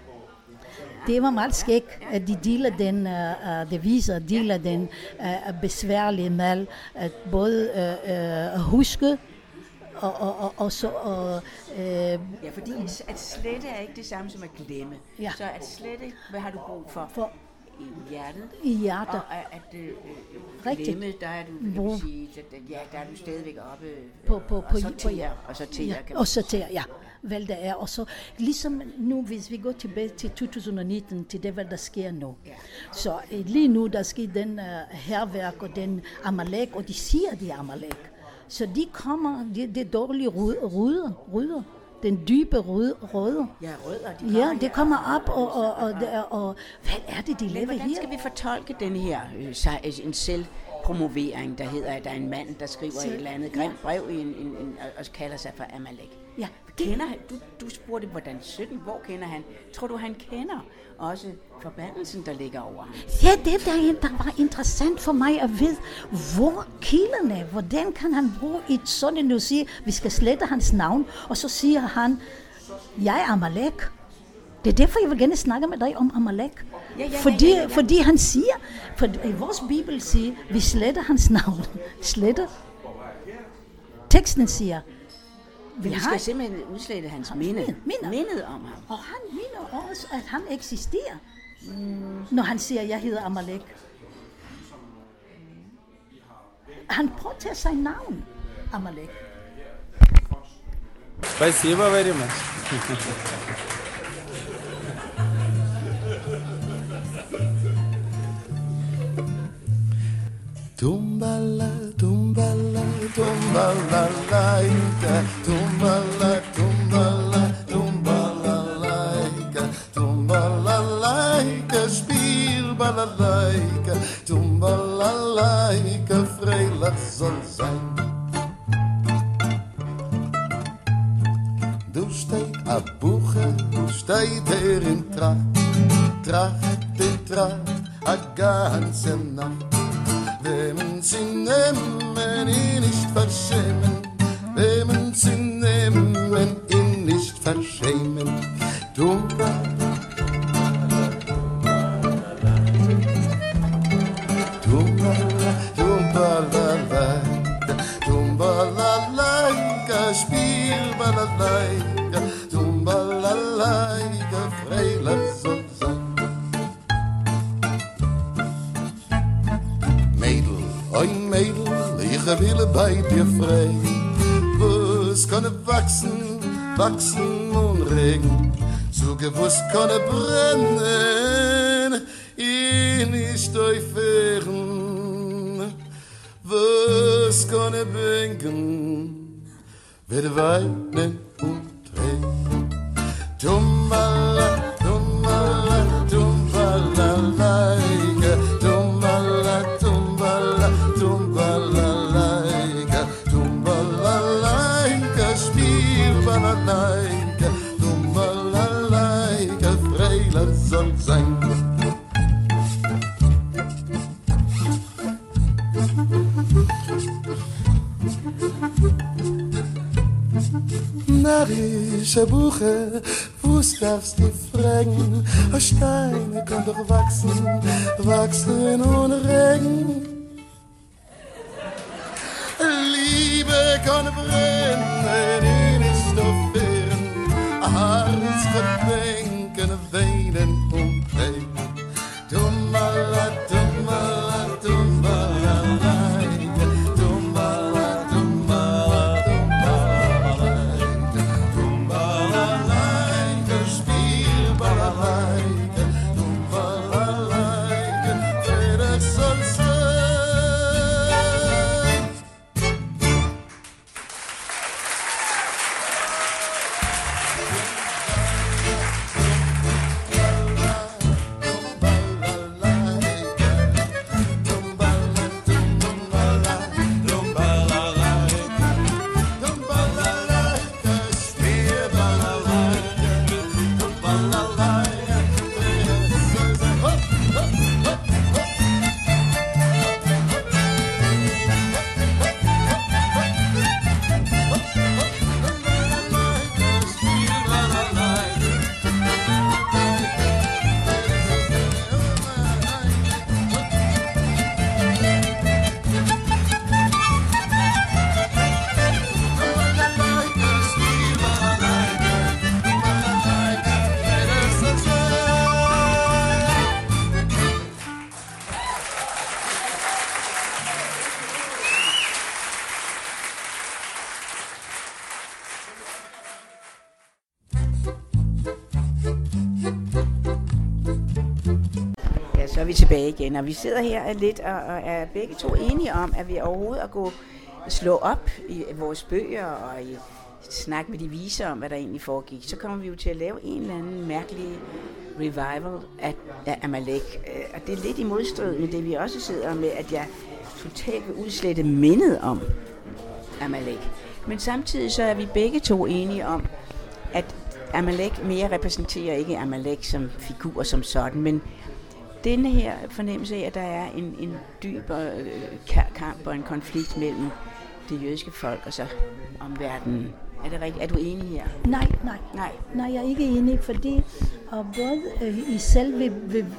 Det var meget skægt, at de deler den, uh, det viser, deler den uh, besværlige med at både uh, uh, huske, Og, og, og, og så, og, øh, ja, fordi at slette er ikke det samme som at glemme. Ja. Så at slette, hvad har du brug for? For i hjertet. I hjertet. Og at øh, glemme, der er du, kan du sige, at, ja, der er du stadigvæk oppe, på, på, og, på, så tæer, ja. og så tæer. Ja, og så tæer, ja. Vel det er, og så ligesom nu, hvis vi går tilbage til to tusind nitten, til det, hvad der sker nu. Ja. Så øh, lige nu, der sker den uh, herværk og den Amalek, og de siger, de Amalek. Så de kommer, det de dårlige rødder, rødder, den dybe røde, rødder. Ja, rødder, de kommer Ja, det kommer op, og, og, og, og, og hvad er det, de lever her? Hvordan skal vi fortolke den her, øh, en selvpromovering, der hedder, at der er en mand, der skriver Selv, et eller andet grimt brev i en, en, en, og kalder sig for Amalek? Ja. Kender han, du, du spurgte, hvordan sytten, hvor kender han? Tror du, han kender også forbandelsen, der ligger over ham? Ja, det der, der var interessant for mig at vide, hvor kilderne, hvordan kan han bruge et sådan, nu siger, vi skal slette hans navn, og så siger han, jeg er Amalek. Det er derfor, jeg vil gerne snakke med dig om Amalek. Ja, ja, fordi, ja, ja, ja. fordi han siger, for i vores bibel siger, vi sletter hans navn. Sletter. Teksten siger, vi, vi skal har, simpelthen udslette hans minde, minder. mindet om ham. Og han minder også, at han eksisterer, mm. når han siger, jeg hedder Amalek. Han påtager sig navn, Amalek. Спасибо very much. Tumbala, tumbala, tumbala, laika, tumbala, tumbala, tumbala, laika, tumbala, laika, spiel balalaika, tumbala, laika, vrela, freiler soll sein. Du steht a Buche, steht er in Tracht, Tracht in Tracht, a ganze Nacht. Wem sie nehmen, ihn nicht verschämen, wem sie nehmen, ihn nicht verschämen. Dumba, dumba, dumba, la, la, dumba, la, la, spiel, ba, la, la, dumba, la, la, freiler soll sein. Mädel, ein Mädel, ich will bei dir frei. Was kann wachsen, wachsen und regen, so gewusst kann brennen, ihn nicht aufhören. Was kann bänken, wird weinen und drehen. Dummala, dummala, dummala, leike, dummala, dummala, dummala, leike, dummala, leike, spiel, balalaike, dummala, leike, freiler soll sein. Narische Buche, wo's darfst du fragen? A Steine kann doch wachsen, wachsen ohne Regen. Liebe kann brennen, ihn ist aufhören, a Herz kann denken, weinen und reden. Dummala, dummala, dummala, leide, dummala, dummala, dummala, leide, dummala, leide, spiel, balalaide, dummala, leide, wer es soll sein. Så er vi tilbage igen, og vi sidder her lidt og, og er begge to enige om, at vi overhovedet at gå slå op i vores bøger og i snakke med de vise om, hvad der egentlig foregik. Så kommer vi jo til at lave en eller anden mærkelig revival af, af Amalek. Og det er lidt i modstrid med det, vi også sidder med, at jeg totalt vil udslette mindet om Amalek. Men samtidig så er vi begge to enige om, at Amalek mere repræsenterer ikke Amalek som figur som sådan, men denne her fornemmelse af, at der er en, en dyb øh, kamp og en konflikt mellem det jødiske folk og så omverdenen. Er det rigtigt? Er du enig her? Nej, nej. Nej, nej jeg er ikke enig, fordi og både øh, i selve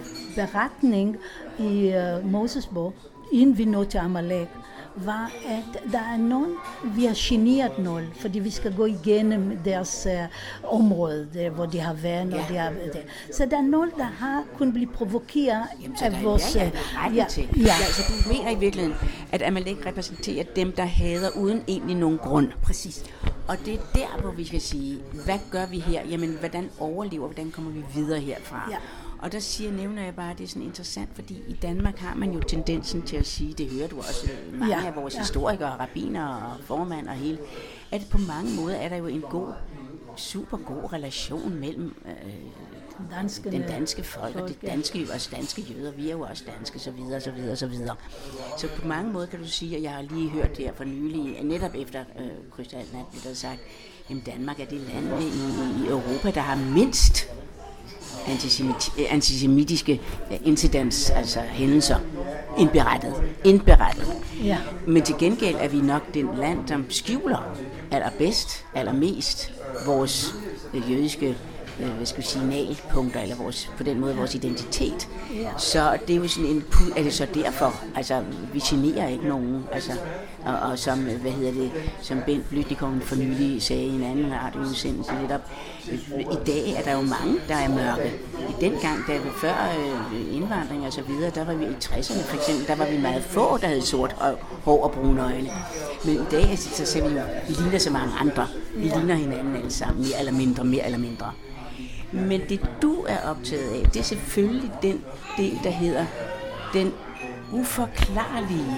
beretning i øh, Moses bog, inden vi når til Amalek, var, at der er nogen, vi har generet nogen, fordi vi skal gå igennem deres uh, område, der, hvor de har været, og ja. de har det. Så der er nogen, der har kunnet blive provokeret af vores... Ja, ja, ja, ja. ja. Altså, du mener i virkeligheden, at Amalek repræsenterer dem, der hader uden egentlig nogen grund. Præcis. Og det er der, hvor vi skal sige, hvad gør vi her? Jamen, hvordan overlever, hvordan kommer vi videre herfra? Ja. Og der siger, nævner jeg bare, at det er sådan interessant, fordi i Danmark har man jo tendensen til at sige, det hører du også mange ja, af vores ja. historikere, rabbiner og formand og hele, at på mange måder er der jo en god, super god relation mellem øh, danskerne, den danske folk, folk og det danske, også danske jøder, vi er jo også danske, så videre, så videre, så videre. Så på mange måder kan du sige, at jeg har lige hørt her for nylig, netop efter øh, Krystalnat, blev der sagt, at Danmark er det land i, i Europa, der har mindst antisemit, antisemitiske incidents, altså hændelser, indberettet. indberettet. Ja. Men til gengæld er vi nok den land, der skjuler allerbedst, allermest vores øh, jødiske øh, hvad skal vi sige, signalpunkter, eller vores, på den måde vores identitet. Ja. Så det er jo sådan en, er det så derfor, altså vi generer ikke nogen, altså, og, og som, hvad hedder det, som Bent Blytnikov for nylig sagde i en anden radioudsendelse netop, i dag er der jo mange, der er mørke. I den gang, da vi før øh, indvandring og så videre, der var vi i tresserne for eksempel, der var vi meget få, der havde sort hår og brune øjne. Men i dag, så ser vi jo, vi ligner så mange andre. Vi ligner hinanden alle sammen, mere eller mindre, mere eller mindre. Men det du er optaget af, det er selvfølgelig den del, der hedder den uforklarlige.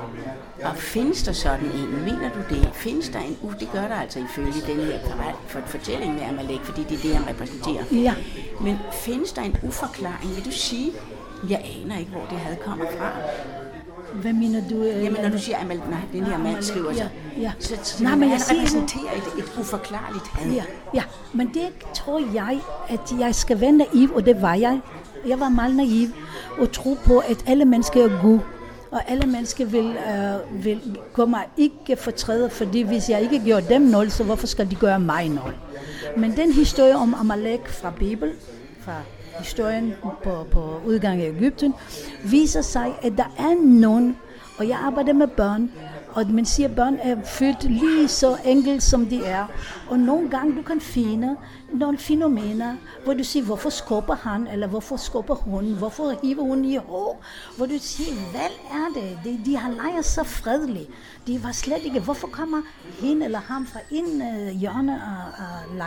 Og findes der sådan en? Mener du det? Findes der en? Uh, det gør der altså ifølge den her for fortælling med Amalek, fordi det er det, han repræsenterer. Ja. Men findes der en uforklaring? Vil du sige, jeg aner ikke, hvor det had kommer fra? Hvad mener du? Øh, Jamen, når du siger, at den her mand skriver sig, ja, ja. så, så Nej, men jeg han repræsenterer et, et uforklarligt had. Ja, ja, men det tror jeg, at jeg skal være naiv, og det var jeg. Jeg var meget naiv og tro på, at alle mennesker er gode, og alle mennesker vil, øh, vil gå mig ikke fortræde, fordi hvis jeg ikke gjorde dem nul, så hvorfor skal de gøre mig nul? Men den historie om Amalek fra Bibelen, fra historien på, på udgang af Egypten, viser sig, at der er nogen, og jeg arbejder med børn, og man siger, at børn er født lige så enkelt, som de er. Og nogle gange du kan finde nogle fænomener, hvor du siger, hvorfor skubber han, eller hvorfor skubber hun, hvorfor hiver hun i hår, hvor du siger, hvad er det? De, de har leget så fredeligt. De var slet ikke, hvorfor kommer hende eller ham fra en uh, hjørne af, af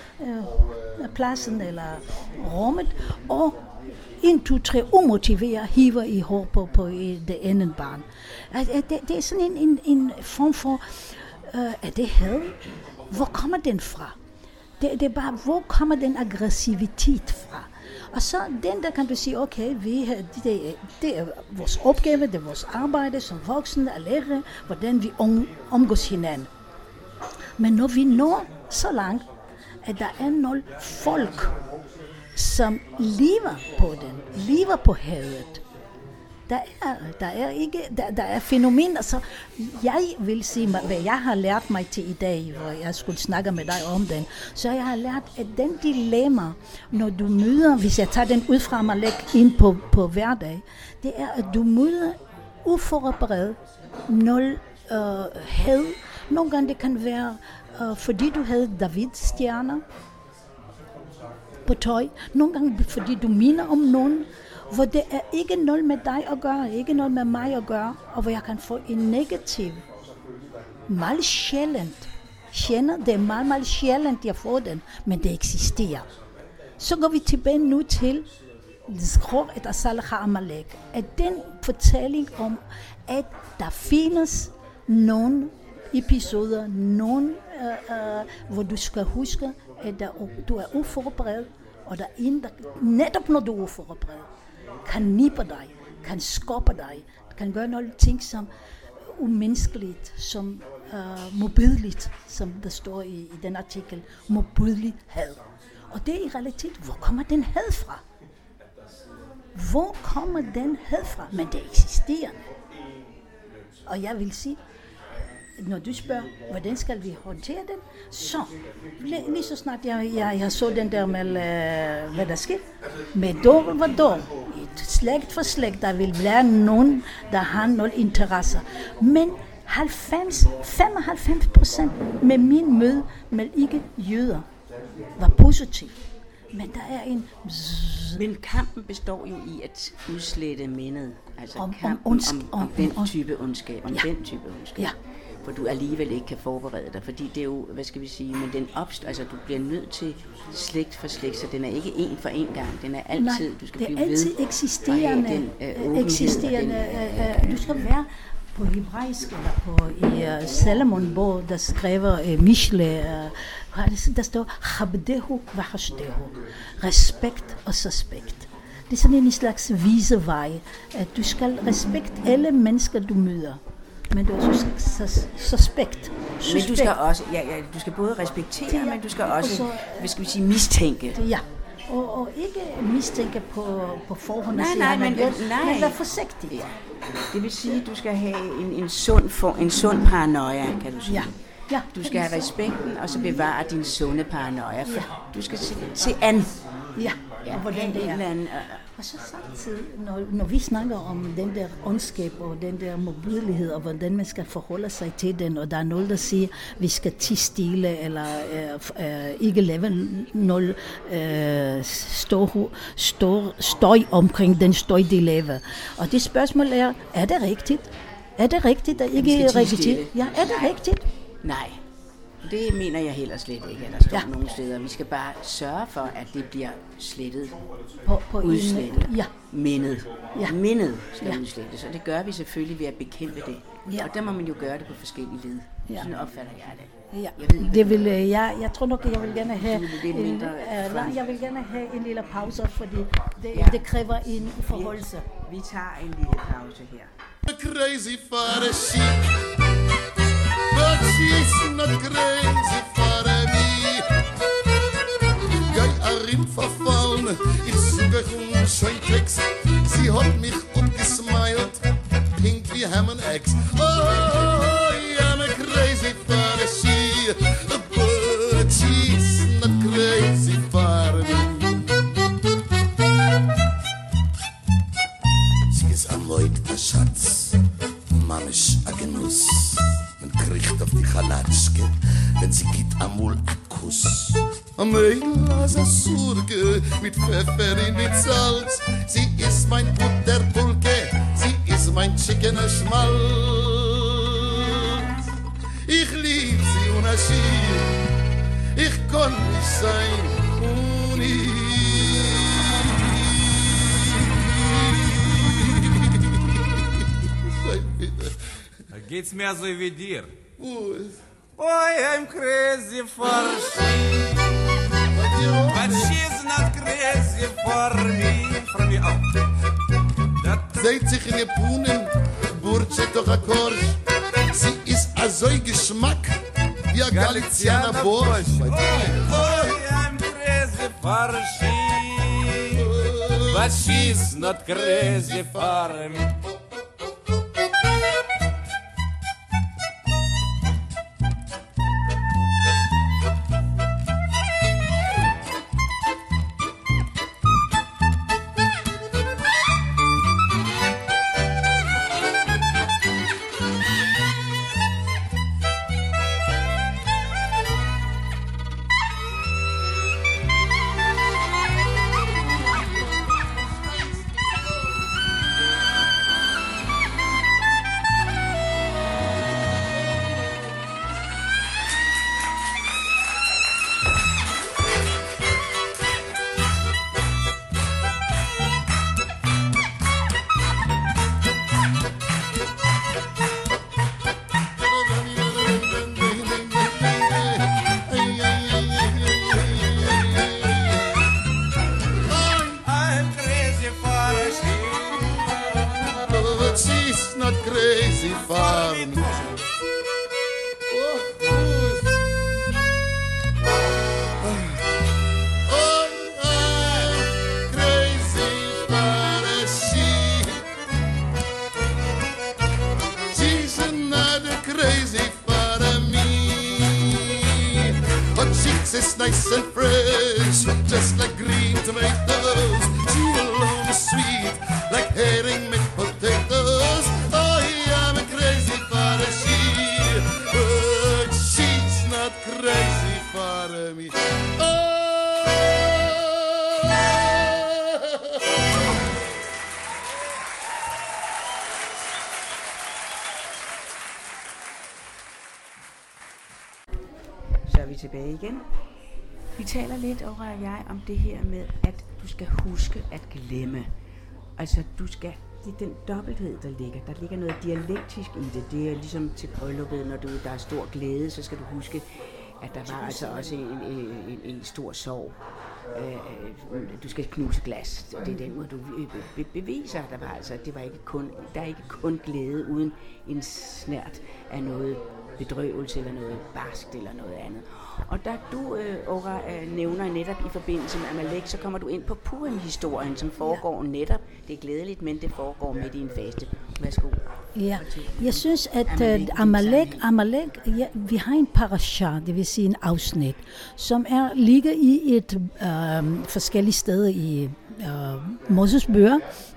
legepladsen uh, eller rummet, og en, to, tre umotiveret hiver i hår på, på det andet barn. Det, det er sådan en, en, en form for, uh, er det had? Hvor kommer den fra? Det, det er bare, hvor kommer den aggressivitet fra? Og så den der kan du sige, okay, vi, det, det er vores opgave, det er vores arbejde som voksne at lære, hvordan vi om, omgås hinanden. Men når vi når så langt, at der er nogle folk, som lever på den, lever på hadet. Der er, der er ikke, der, der er fænomener, så jeg vil sige, hvad jeg har lært mig til i dag, hvor jeg skulle snakke med dig om den, så jeg har lært, at den dilemma, når du møder, hvis jeg tager den ud fra mig læg ind på, på hverdag, det er, at du møder uforberedt nul øh, had. Nogle gange det kan være, øh, fordi du havde Davids stjerner på tøj, nogle gange fordi du minder om nogen, hvor det er ikke noget med dig at gøre, ikke noget med mig at gøre, og hvor jeg kan få en negativ, meget sjældent, kender, det er meget, meget sjældent, jeg får den, men det eksisterer. Så går vi tilbage nu til Zkror et Asalcha Amalek, at den fortælling om, at der findes nogle episoder, nogle, øh, øh, hvor du skal huske, at der, du er uforberedt, og der er en, der netop når du er uforberedt, kan nippe dig, kan skubbe dig, kan gøre nogle ting som umenneskeligt, som uh, modbydeligt, som der står i, i den artikel, modbydeligt had. Og det er i realitet, hvor kommer den had fra? Hvor kommer den had fra? Men det eksisterer. Og jeg vil sige, når du spørger, hvordan skal vi håndtere den, så lige så snart jeg, jeg, jeg så den der med, uh, hvad der sker, med dår var dår, slægt for slægt, der vil være nogen, der har nogle interesser. Men halvfems, femoghalvfems procent med min møde med ikke jøder var positiv. Men der er en... Men kampen består jo i at udslette mindet. Altså om, kampen om, om, om, om den om, type ondskab. Om ja. den type ondskab. Ja. For du alligevel ikke kan forberede dig. Fordi det er jo, hvad skal vi sige, men den opstår, altså du bliver nødt til slægt for slægt, så den er ikke en for en gang. Den er altid, nej, du skal det er blive altid ved. eksisterende. Den, øh, eksisterende den, øh, du skal være på hebraisk, eller på i uh, Salomon bog, der skriver uh, Mishle, uh, Der står habdehu wa hashdehu. Respekt og suspekt. Det er sådan en slags visevej, at du skal respektere alle mennesker, du møder. Men du er også sus- suspekt. Men du skal også, ja, ja, du skal både respektere, ja, men du skal også, så, hvad skal vi sige, mistænke. Ja, og, og ikke mistænke på, på forhånd. Nej, nej, men, men, nej. men vær forsigtig. Ja. Det vil sige, at du skal have en, en, sund, for, en sund paranoia, kan du sige. Ja. Ja, du skal have respekten, og så bevare din sunde paranoia. Ja. Du skal se, se an. Ja, ja, og hvordan det er. Anden, uh, og så samtidig, når, når vi snakker om den der ondskab og den der modbydelighed, og hvordan man skal forholde sig til den, og der er noget, der siger, at vi skal tie stille, eller uh, uh, ikke lave noget uh, stå, stå, støj omkring den støj, de laver. Og det spørgsmål er, er det rigtigt? Er det rigtigt, at ikke er rigtigt? Ja, er det rigtigt? Nej, det mener jeg heller slet ikke, at der står ja. Nogle steder. Vi skal bare sørge for, at det bliver slettet, på, på udslettet, en, ja. mindet. Ja. Mindet skal ja. Udslettes, og det gør vi selvfølgelig ved at bekæmpe det. Ja. Og der må man jo gøre det på forskellige led. Ja. Sådan opfatter jeg det. Ja. Jeg, ved, det vil, jeg, jeg tror nok, jeg vil gerne have en, mindre, uh, nej, jeg vil gerne have en lille pause, fordi det, ja. det kræver en forholdelse. Vi tager en lille pause her. Crazy for a sheep, but she's not crazy for me. Jeg er in verfallen, ich suche um schön Tricks. Sie hat mich abgesmiled, pink wie ham and eggs. Oh, I'm a crazy for a sheep, but she's not crazy for me. Sie ist ein leuchter Schatz, mamisch a Genuss. Man kriegt auf die Chalatschke, wenn sie geht amul a Kuss. Am Eilas a Surge, mit Pfeffer in mit Salz. Sie ist mein Butterpulke, sie ist mein Chicken a Schmalz. Ich lieb sie und a Schier, ich kann nicht sein ohne Geht's mir so wie dir? Boy, I'm crazy for she. But she's not crazy for me. For me, oh. Seht sich in Japunen, Burce doch a Korsch. Sie ist a so Geschmack, wie a Galizianer Borsch. Boy, I'm crazy for she. But she's not crazy for me. It's nice and fresh, just like green tomatoes. She alone is sweet, like herring with potatoes. Oh, yeah, I'm crazy for a she, but she's not crazy for me. Oh. Så er vi tilbage igen. Vi taler lidt over jeg om det her med, at du skal huske at glemme. Altså, du skal, det er den dobbelthed, der ligger. Der ligger noget dialektisk i det. Det er ligesom til brylluppet, når du, der er stor glæde, så skal du huske at der var altså også en, en, en, en stor sorg. Øh, du skal knuse glas, og det er den måde, du be- beviser. Der var altså, det var ikke kun, der er ikke kun glæde uden en snert af noget bedrøvelse eller noget barskt eller noget andet. Og da du, øh, Ora, øh, nævner netop i forbindelse med Amalek, så kommer du ind på Purim-historien, som foregår netop. Det er glædeligt, men det foregår midt i en faste. Værsgo. Ja, jeg synes, at uh, Amalek, Amalek ja, vi har en parasha, det vil sige en afsnit, som er ligger i et øh, forskellige steder i øh, Moses bøger,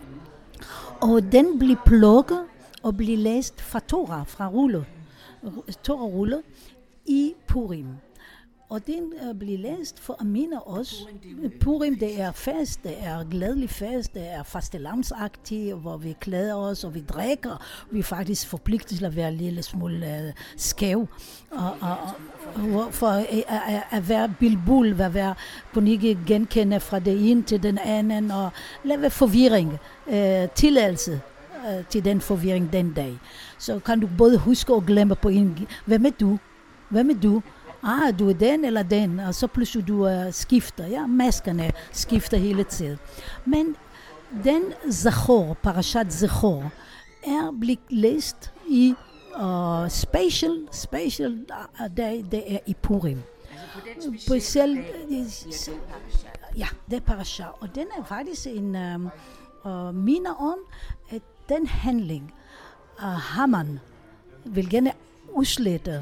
og den bliver plukket og bliver læst fra Torah, fra rulle, Torah-rulle i Purim. Og den uh, bliver læst for at minde os. Purim, det er fest, det er glædelig fest, det er fastelavnsagtigt, hvor vi klæder os, og vi drikker. Vi er faktisk forpligtet til at være en lille smule uh, skæv. Og, og, og for at, at, at være bilbul, at være, kunne ikke genkende fra det ene til den anden, og lave forvirring, uh, tilladelse uh, til den forvirring den dag. Så kan du både huske og glemme på en, hvem er du? Hvem er du? Ah, du er den eller den, og så pludselig du uh, skifter, ja, maskerne skifter hele tiden. Men den Zachor, Parashat Zachor, er blevet læst i uh, special, special uh, dag, det er i Purim. Altså på den specielle dag, ja, det er Parashat, og den er faktisk en um, uh, minder om, at den handling, uh, Haman vil gerne udslette.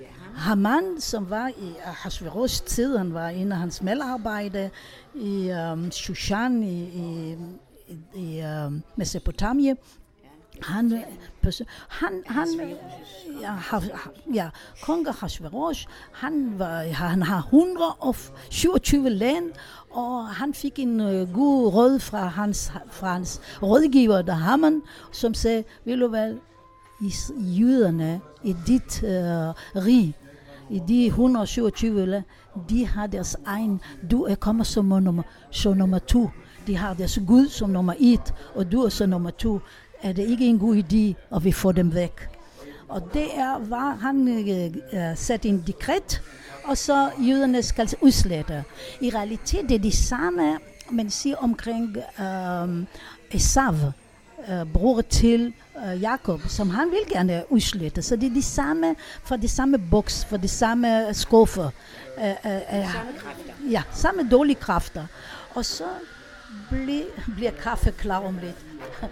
Haman, som var i Ahasveros tid, han var en af hans mellemarbejde i um, Shushan i, i, i um, Mesopotamien. Han, han, han, ja, ja, kong Ahasveros, han, var, han har et hundrede og syvogtyve lande, og han fik en uh, god råd fra hans, fra hans rådgiver, der Haman, som sagde, vil du vel, i jøderne i dit uh, rig, i de et hundrede og syvogtyve, de har deres egen, du er kommet som nummer, som nummer to. De har deres Gud som nummer et, og du er så nummer to. Er det ikke en god idé, at vi får dem væk? Og det er, var han uh, sat en dekret, og så jøderne skal udslette. I realitet det er det samme, man siger omkring uh, Esav, uh, bror til uh, Jakob, som han vil gerne udslette. Så det er de samme, for de samme boks, for de samme skuffer. Uh, uh, uh, samme kræfter. Ja, samme dårlige kræfter. Og så bli, bliver kaffe klar om lidt.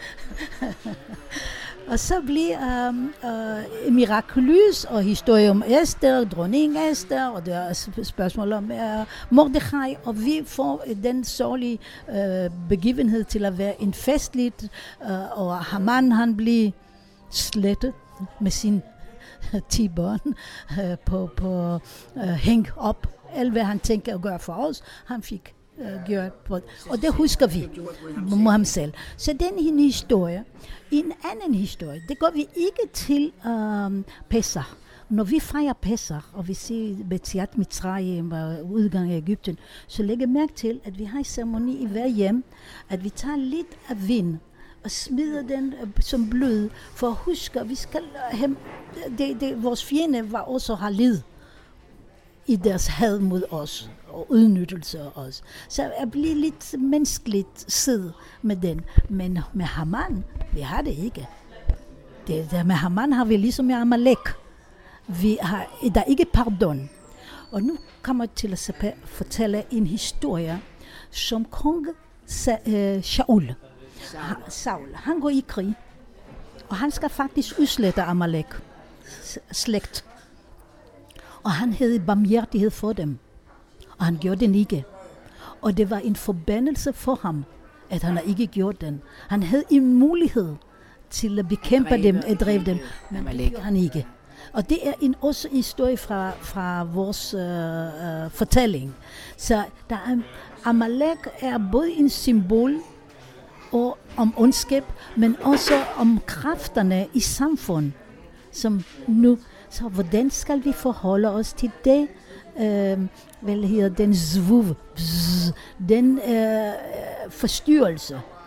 Og så bliver um, uh, mirakuløs og historie om Esther, dronning Esther, og der er spørgsmål om uh, Mordechai, og vi får den sørgelige uh, begivenhed til at være en festligt, uh, og Haman han bliver slettet med sine ti børn uh, på, på uh, hængt op. Alt hvad han tænker at gøre for os, han fik uh, gjort på. Og det husker vi med ham selv. Så den er en historie. En anden historie, det går vi ikke til um, Pesach. Når vi fejrer Pesach, og vi ser Betiat Mitzrayim og udgang af Egypten, så lægger mærke til, at vi har en ceremoni i hver hjem, at vi tager lidt af vind og smider den uh, som blød, for at huske, at vi skal uh, hem, det, det, vores fjende var også har lid i deres had mod os og udnyttelse af os. Så jeg bliver lidt menneskeligt sid med den. Men med Haman, vi har det ikke. Det, det med Haman har vi ligesom med Amalek. Vi har, der er ikke pardon. Og nu kommer jeg til at fortælle en historie, som kong Sa- Shaul. Ha, Saul, han går i krig, og han skal faktisk udslette Amalek slægt. Og han havde barmhjertighed for dem. Og han gjorde den ikke. Og det var en forbandelse for ham, at han ikke gjort den. Han havde en mulighed til at bekæmpe Dræber, dem, at dræbe dem, men det gjorde han ikke. Og det er en også historie fra, fra vores øh, øh, fortælling. Så der er, Amalek er både en symbol og om ondskab, men også om kræfterne i samfundet, som nu. Så hvordan skal vi forholde os til det? Øh, vel hedder den zvuv, bzz, den øh, forstyrrelse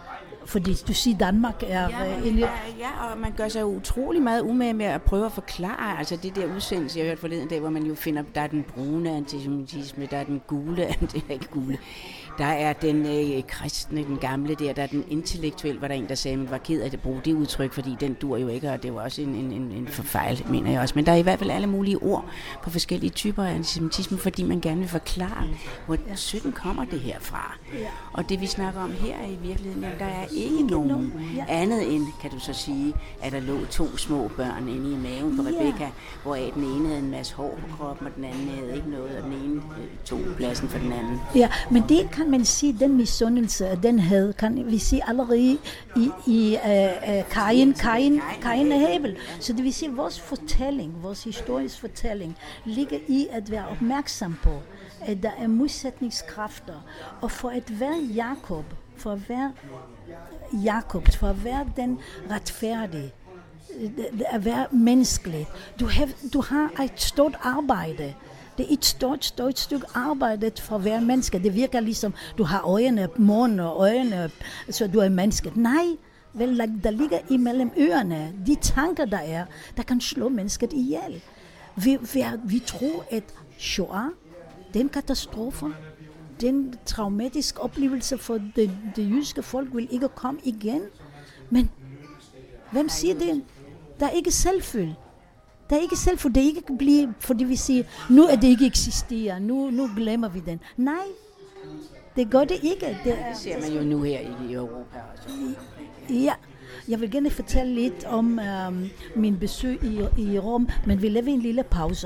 Fordi du siger, Danmark er... Ja, øh, man, en, ja, ja, og man gør sig utrolig meget umage med at prøve at forklare, altså det der udsendelse, jeg har hørt forleden dag, hvor man jo finder, der er den brune antisemitisme, der er den gule, det er ikke gule, der er den øh, kristne, den gamle der, der er den intellektuelle, var der en, der sagde, man var ked af at bruge det udtryk, fordi den dur jo ikke, og det var også en, en, en, en forfejl, mener jeg også. Men der er i hvert fald alle mulige ord på forskellige typer af antisemitisme, fordi man gerne vil forklare, hvor ja. sytten kommer det her fra. Ja. Og det vi snakker om her er i virkeligheden, jamen, der er ikke, ikke nogen no, ja. andet end, kan du så sige, at der lå to små børn inde i maven på Rebecca, ja. hvoraf den ene havde en masse hår på kroppen, og den anden havde ikke noget, og den ene tog pladsen for den anden. Ja, men det kan man sige, den misundelse, den had, kan vi sige allerede i, i uh, Kain, Kain, Kain og Abel. Så det vil sige, at vores fortælling, vores historisk fortælling, ligger i at være opmærksom på, at der er modsætningskræfter, og for at være Jakob, for at være Jakob, for at være den retfærdige, at være menneskelig. Du har, du har et stort arbejde. Det er et stort, stort stykke arbejde for hver menneske. Det virker ligesom, du har øjne, mund og øjne, så du er mennesket. Nej, vel, der ligger imellem ørerne de tanker, der er, der kan slå mennesket ihjel. Vi, vi, vi tror, at Shoah, den katastrofe, den traumatiske oplevelse for det, det jødiske folk vil ikke komme igen. Men hvem siger det? Der er ikke selvfølelse. Der er ikke selv, for det ikke bliver, fordi vi siger, nu er det ikke eksisterer, nu, nu glemmer vi den. Nej, det gør det ikke. Det, er, det ser man jo nu her i Europa også. Ja, jeg vil gerne fortælle lidt om um, min besøg i, i Rom, men vi laver en lille pause.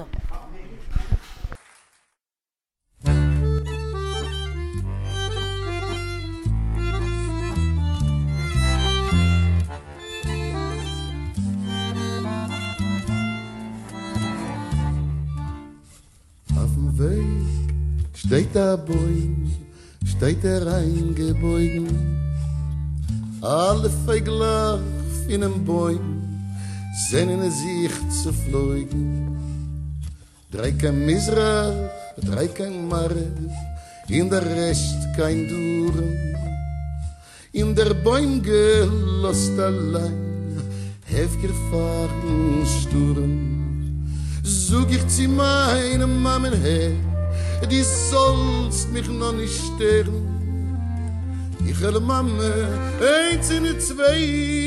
Steht der Bäum, steht der eingebeugen, alle Vögel in dem Bäum sehnen sich zu fliegen. Drei kein Misrach, drei kein Marv, in der Rest kein Duren. In der Bäum gelost allein, hefger fahren Sturm. Sog ich zu meinem Mammen her, die sollst mich noch nicht stören. Ich will Mama, eins in zwei,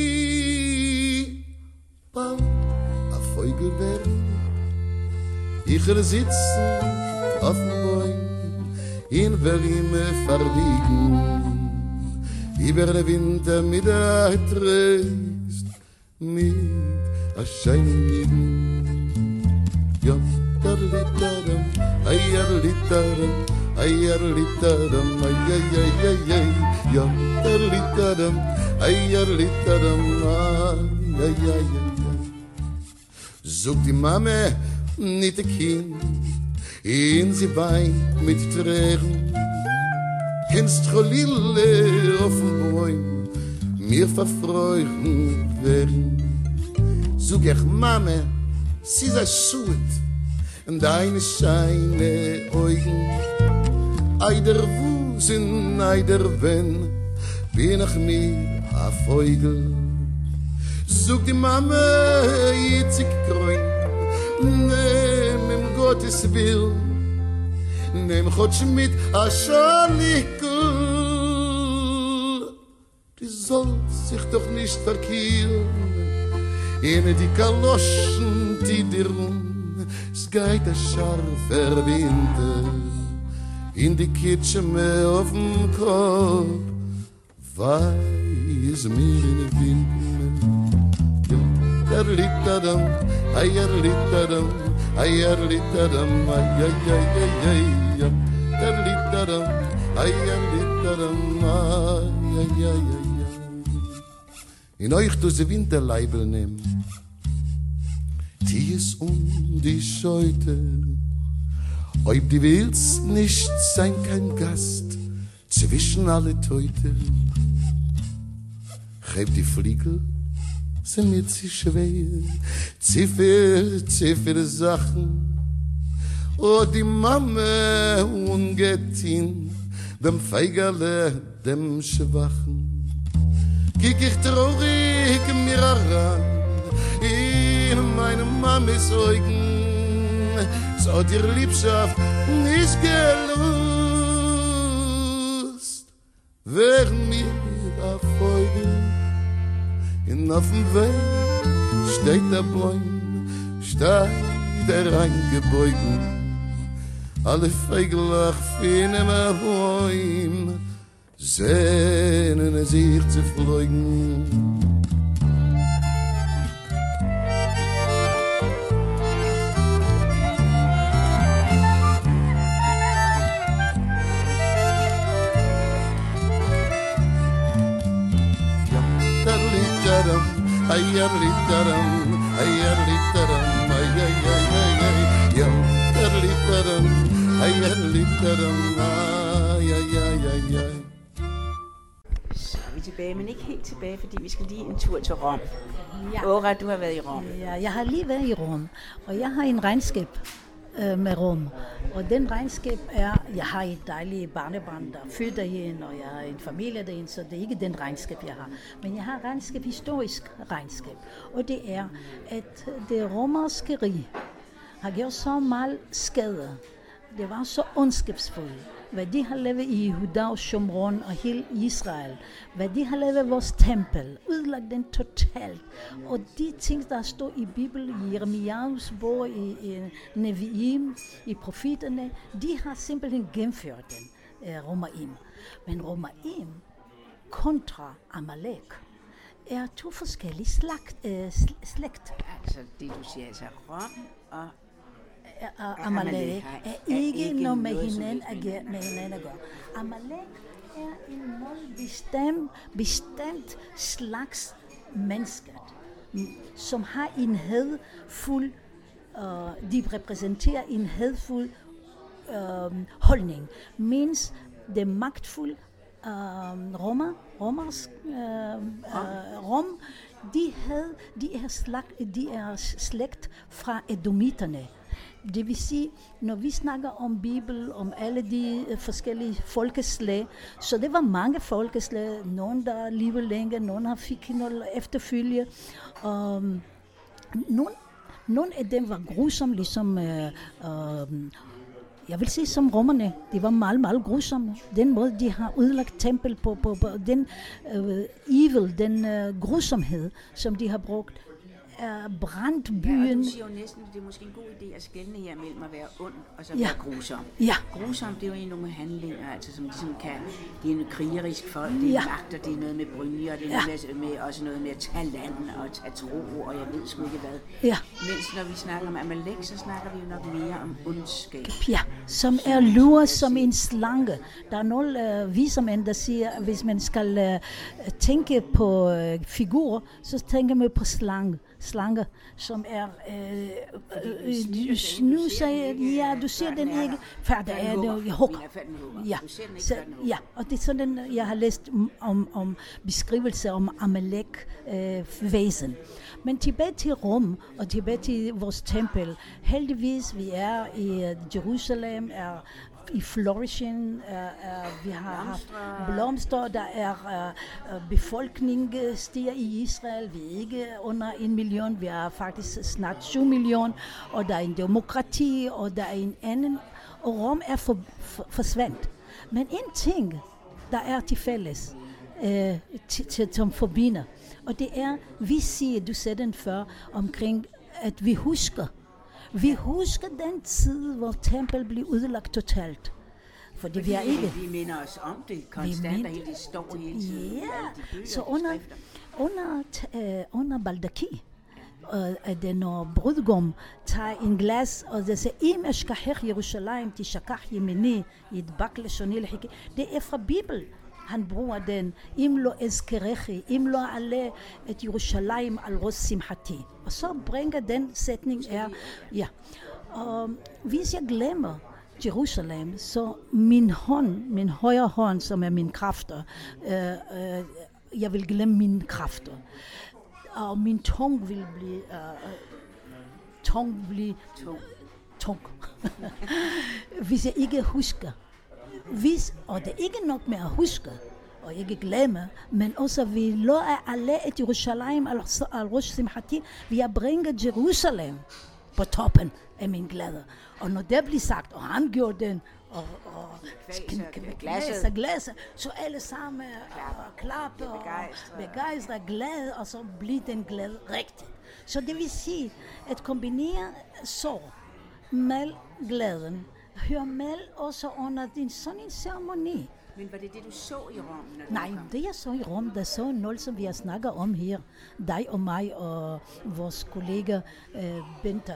bald a Vögel werden. Ich will sitzen auf dem Bäum, in Berlin verliegen, über den Winter mit der Tröst, mit a scheinigen. Ja, da da da da. Ay yarlitaram, ay yarlitaram, ay ay ay ay ay, ya yarlitaram, ay yarlitaram, ay ay ay ay. Zoekt die Mama niet een kind, en sie weint mit Tränen. Kennst Cholile auf dem Bäum, mir verfreuchen werden. Zoek ich Mama, sie sei schuld. Deine scheine Augen, eider Wusen, eider Wenn, bin ich mir a Vögel. Sog die Mama, jitzig grün, nehm im Gottes Will, nehm Gott mit a Schalikel. Die soll sich doch nicht verkehren, in die Kaloschen, die dir rum. Es geht ein scharfer Winter in die Kitscheme auf dem Kopf, weiß mir in den Wind. Ja, erlittadam, ay, erlittadam, ay, erlittadam, ay, ay, ay, ay, ay, ja, erlittadam, ay, erlittadam, ay, ay, ay, ay, ay. In euch du sie Winterleibel nehmen, die es um die Scheute, ob die willst nicht sein kein Gast zwischen alle Teute. Heb die Fliegel, sind mir zu schwer, zu viel, zu viele Sachen. Oh, die Mama ungetin, dem Feigerle, dem Schwachen. kiek ich traurig mir heran in meine Mamis Augen, so dir Liebschaft nicht gelust, wären mir erfolgen. In auf'm Weg steht der Bäum, steht der Reingebeugen, alle Vögel finden mir Bäum, sehnen sich zu fliegen. Ayarlitaram, ayarlitaram, ay ay ay ay ay, yam tarlitaram, ayarlitaram, ay ay ay ay ay. Så er vi tilbage, men ikke helt tilbage, fordi vi skal lige en tur til Rom. Ja. Åra, du har været i Rom. Ja, jeg har lige været i Rom, og jeg har en regnskab øh, med Rom. Og den regnskab er, jeg har et dejligt barnebarn, der er født derhen, og jeg har en familie derhen, så det er ikke den regnskab, jeg har. Men jeg har regnskab, historisk regnskab. Og det er, at det romerske rige har gjort så meget skade. Det var så ondskabsfuldt. Hvad de har lavet i Judæa og Shomron og hele Israel. Hvad de har lavet i vores tempel. Udlagt den totalt. Og de ting, der står i Bibelen, i Jeremias bog, i, i Neviim, i profeterne, de har simpelthen gennemført den, uh, Romaim. Men Romaim kontra Amalek er to forskellige slagt, uh, slægt. Altså det du siger, altså Rom og Uh, Amalek er ikke noget med hinanden at gøre. Amalek er en meget bestemt, bestemt slags mennesker, som har en hadfuld, uh, de repræsenterer en hadfuld uh, holdning, mens det magtfulde uh, romer, romers, uh, uh, rom, de, havde, de, er slægt, de er slægt fra edomiterne. Det vil sige, når vi snakker om Bibelen, om alle de uh, forskellige folkeslag, så det var mange folkeslag, nogen der lever længe, nogen har fik noget efterfølge. Um, nogle, nogle af dem var grusomme, ligesom, uh, uh, jeg vil sige som romerne, de var meget, meget grusomme. Den måde, de har udlagt tempel på, på, på den uh, evil, den uh, grusomhed, som de har brugt. Er brændt byen. Ja, og du siger jo næsten, at det er måske en god idé at skelne her mellem at være ond og så ja. være grusom. Ja. Grusom, det er jo egentlig nogle handlinger, altså, som ligesom kan, det er en krigerisk folk, det er ja. magt, og det er noget med brynjer, og det er ja. noget med, med, også noget med at tage land og tage tro, og jeg ved sgu ikke hvad. Ja. Mens når vi snakker om Amalek, så snakker vi jo nok mere om ondskab. Ja, som er luret som en slange. Der er nogle uh, visermænd, der siger, at hvis man skal uh, tænke på uh, figurer, så tænker man på slange. Slanger, som er øh, øh, nu sagde ja, du ser den ikke færdig er det jeg hugger. Ja, så, ja, og det er sådan jeg har læst om om beskrivelser om Amalek øh, væsen. Men tilbage til Rom og tilbage til vores tempel. Heldigvis vi er i uh, Jerusalem er i flourishing, uh, uh, vi har haft blomster, der er uh, befolkning stiger i Israel, vi er ikke under en million, vi har faktisk snart syv millioner, og der er en demokrati, og der er en anden, og Rom er for, for, forsvandt. Men en ting, der er til fælles, uh, til, til, som forbinder, og det er, vi siger, du sagde den før, omkring, at vi husker, Vi husker den tid, hvor tempel blev udlagt totalt. Fordi vi er ikke... Vi minder os om det konstant, og hele står hele tiden. Ja, så under, under, uh, under Baldaki, uh, den uh, brudgom tager en glas, og det siger, Im eshkachech Jerusalem, tishakach yemini, yidbak leshoni lehiki. Det er fra Bibelen. Han bruger den, Im lo ezkerechi, Im lo ale et Jerusalem al ros simhati. Og så bringer den sætning er, ja, um, hvis jeg glemmer Jerusalem, så min hånd, min højre hånd, som er min kræfter, øh, øh, jeg vil glemme mine kræfter. Og min tung vil blive, øh, tung blive tung. tung. Hvis jeg ikke husker. Hvis, og det er ikke nok med at huske, og ikke glemme, men også vi lå alle et Jerusalem al Rosh Simchati, vi har bringet Jerusalem på toppen af min glæde. Og når det bliver sagt, og han gjorde den, og, og glæser, glæser, så alle sammen klapper og begejstrer, glade, og så bliver den glæde rigtig. Så det vil sige, at kombinere sorg med glæden, hører med også under din sådan en ceremoni. Men var det det, du så i Rom? Nej, det jeg så i Rom, der så noget, som vi har snakket om her. Dig og mig og vores kollega øh, Bente.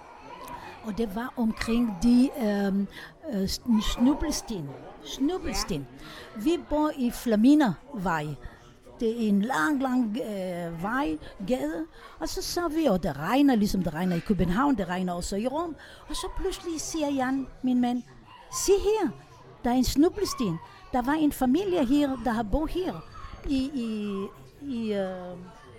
Og det var omkring de øh, øh, snubelsten. Snubelsten. Ja. Vi bor i Flaminervej. Det er en lang, lang øh, vej, gade. Og så så vi, og det regner, ligesom det regner i København, det regner også i Rom. Og så pludselig siger Jan, min mand, se her, der er en snubelsten. Der var en familie her, der har boet her i, i, i, øh,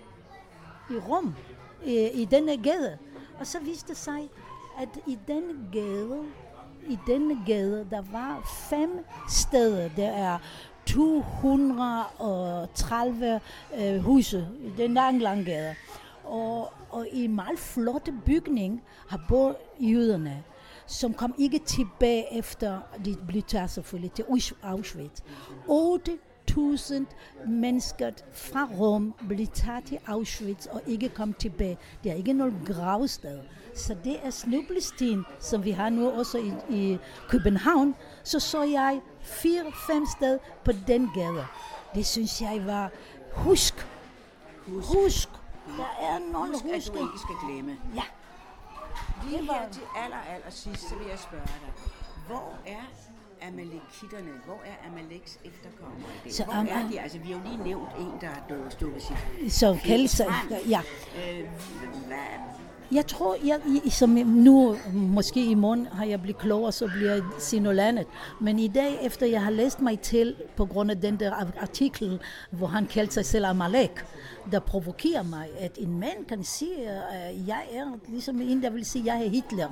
i Rom, i, i denne gade. Og så viste det sig, at i denne gade, i denne gade, der var fem steder. Der er to hundrede og tredive øh, huse i den lange, lange gade. Og, og i en meget flotte bygning har boet jøderne, som kom ikke tilbage efter, de blev taget selvfølgelig til Auschwitz. otte tusind mennesker fra Rom blev taget til Auschwitz og ikke kom tilbage. Det er ikke noget gravsted. Så det er snublesten, som vi har nu også i, i København. Så så jeg fire-fem steder på den gade. Det synes jeg var husk. Husk. husk. Der er nogen husk. Husk, at du ikke skal glemme. Ja. Lige her til aller, aller sidst, så vil jeg spørge dig. Hvor er Amalekitterne? Hvor er Amaleks efterkommere? Så, Hvor er de? Altså, vi har jo lige nævnt en, der har død stået sit. Så kaldes ja. Øh, hvad? Jeg tror, jeg, som nu, måske i morgen har jeg blivet klogere, så bliver jeg sige noget andet. Men i dag, efter jeg har læst mig til, på grund af den der artikel, hvor han kaldte sig selv Amalek, der provokerer mig, at en mand kan sige, at jeg er ligesom en, der vil sige, at jeg er Hitler.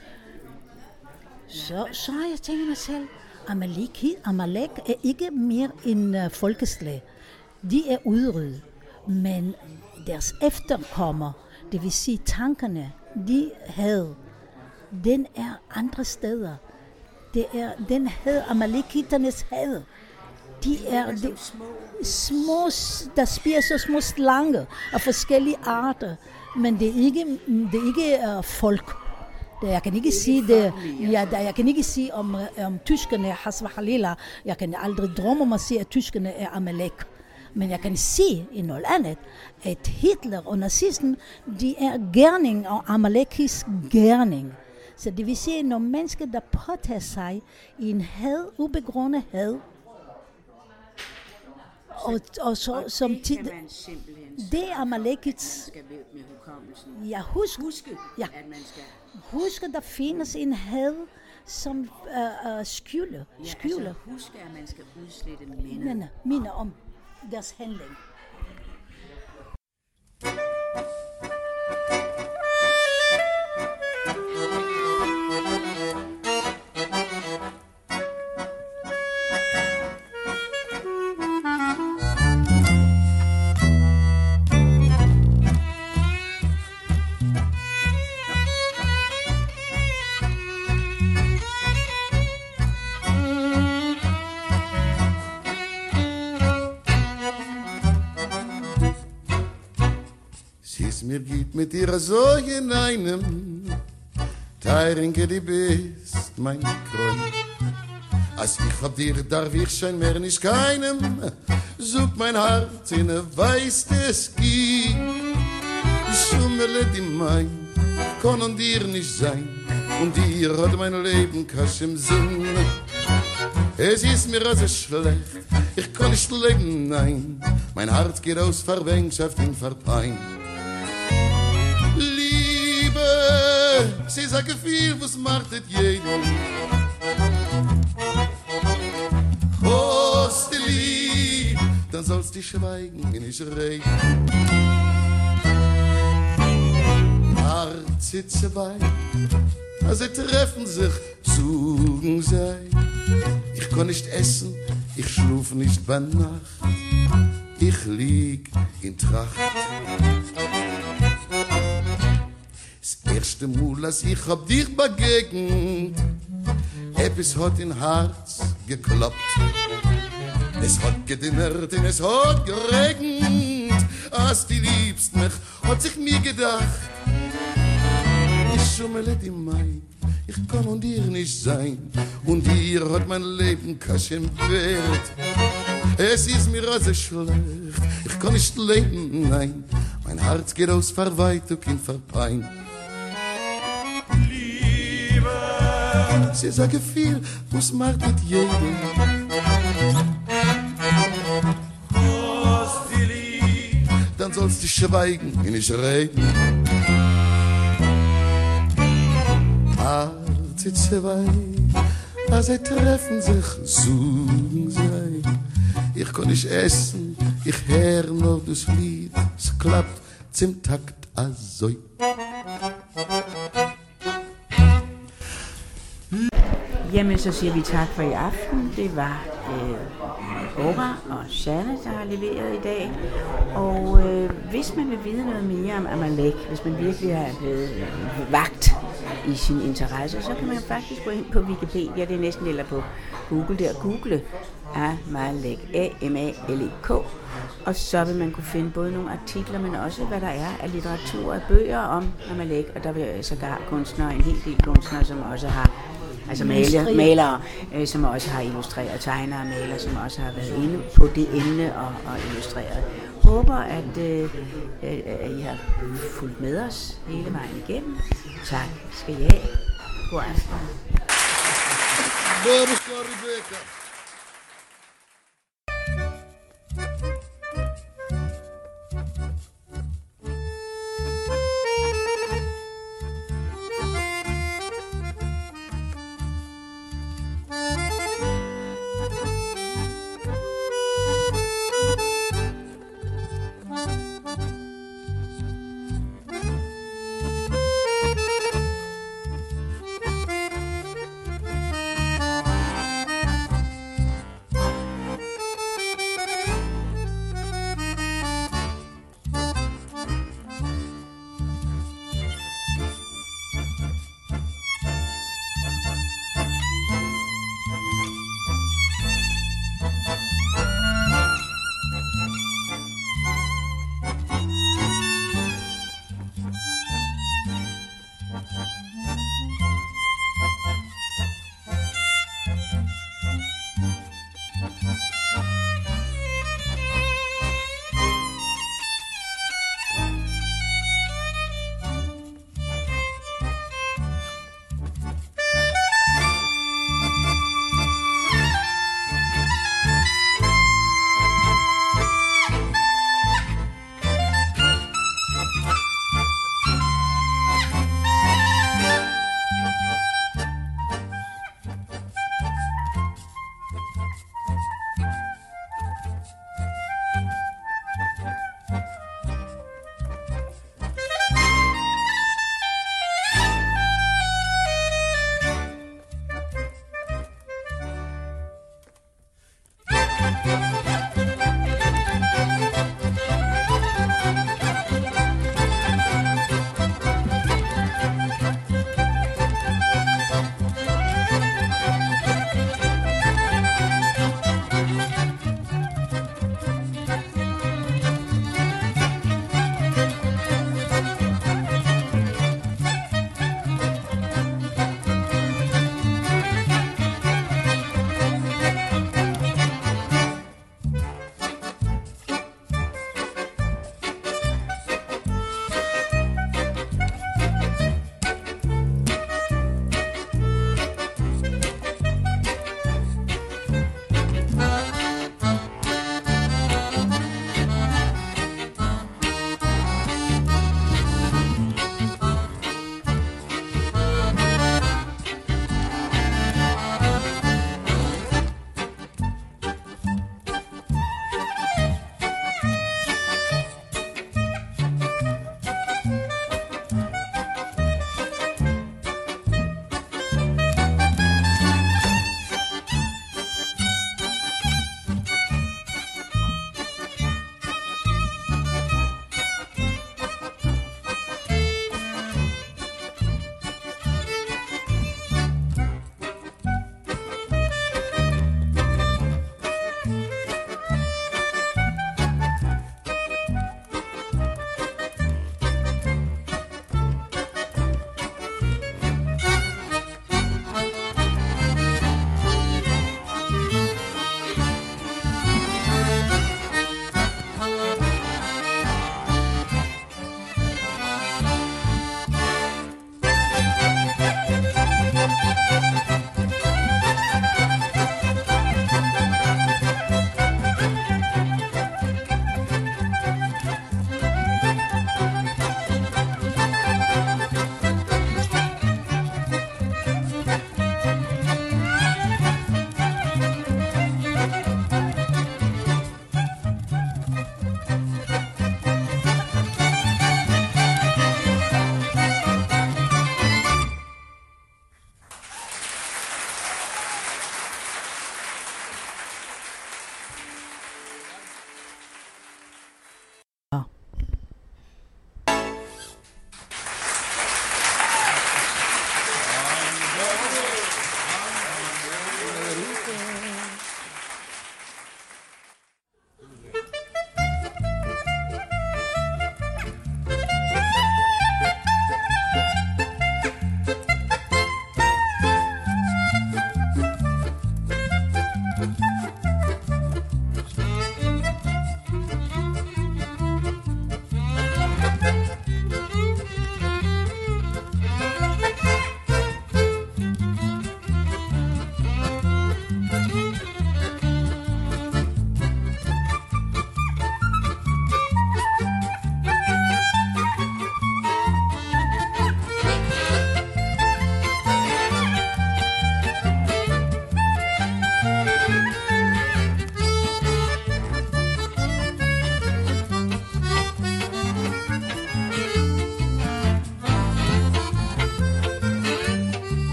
Så, så har jeg tænkt mig selv, Amalek, Amalek er ikke mere en uh, folkeslag. De er udryddet, men deres efterkommer, det vil sige tankerne, de havde, den er andre steder. Det er den had, Amalekitternes had. De er de, små, der spiser små slanger af forskellige arter, men det er ikke, det er ikke uh, folk. Det, jeg kan ikke sige det. Ja, der, jeg kan ikke sige om, om tyskerne Haswa Halila. Jeg kan aldrig drømme om at sige, at tyskerne er Amalek. Men jeg kan sige i noget andet, at Hitler og nazisten, de er gerning og Amalekis gerning. Så det vil sige, når mennesker, der påtager sig i en had, ubegrundet had, og, og, så, og som det tid, kan man simpelthen det er Amalekits. skal med hukommelsen. Ja, husk, Huske, ja. at man skal. Husk, at der findes en had, som uh, uh, skylder. Ja, skylder. altså huske, at man skal udslette minder. Minder, minder om deres handling. Mir geht mit dir so in einem Teirinke, die bist mein Kreuz. Als ich hab dir, darf ich schon mehr nicht keinem. Sucht mein Herz in ein weißes Gier. Schummele die mein, kann an dir nicht sein. Und dir hat mein Leben kasch im Sinn. Es ist mir also schlecht, ich kann nicht leben, nein. Mein Herz geht aus Verwängschaft in Verpein. Sie ist ein Gefühl, was macht es jedem. Hast du lieb, dann sollst du schweigen, nicht reden. Herz sitze bei, als sie treffen sich, zugen sei. Ich kann nicht essen, Ich schluf nicht bei Nacht, ich lieg in Tracht. Das erste Mal, als ich hab dich begegnet, etwas hat in Herz geklappt. Es hat gedimmert und es hat geregnet, als die liebst mich, hat sich mir gedacht. Ich schummele die Mai, ich kann und dir nicht sein, und dir hat mein Leben kein Wert. Es ist mir also schlecht, ich kann nicht leben, nein, mein Herz geht aus Verweitung in Verpein. Liebe, sie sagen viel, was macht mit jedem. Was die Liebe, dann sollst du schweigen und nicht reden. Arte zwei, als sie treffen sich, suchen sie. Ich kann nicht essen, ich hör nur das Lied, es klappt zum Takt also. Jamen, så siger vi tak for i aften. Det var øh, Ora og Shanna, der har leveret i dag. Og øh, hvis man vil vide noget mere om Amalek, hvis man virkelig er blevet øh, vagt i sin interesse, så kan man faktisk gå ind på Wikipedia, det er næsten, eller på Google der, google Amalek, A M A L E K. Og så vil man kunne finde både nogle artikler, men også hvad der er af litteratur og bøger om Amalek. Og der vil sågar kunstnere, en hel del kunstnere, som også har altså malere, malere, øh, som også har illustreret, tegnere og malere, som også har været inde på det emne og, og illustreret. Håber, at, øh, at I har fulgt med os hele vejen igennem. Tak skal I have. God aften.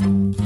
Thank you.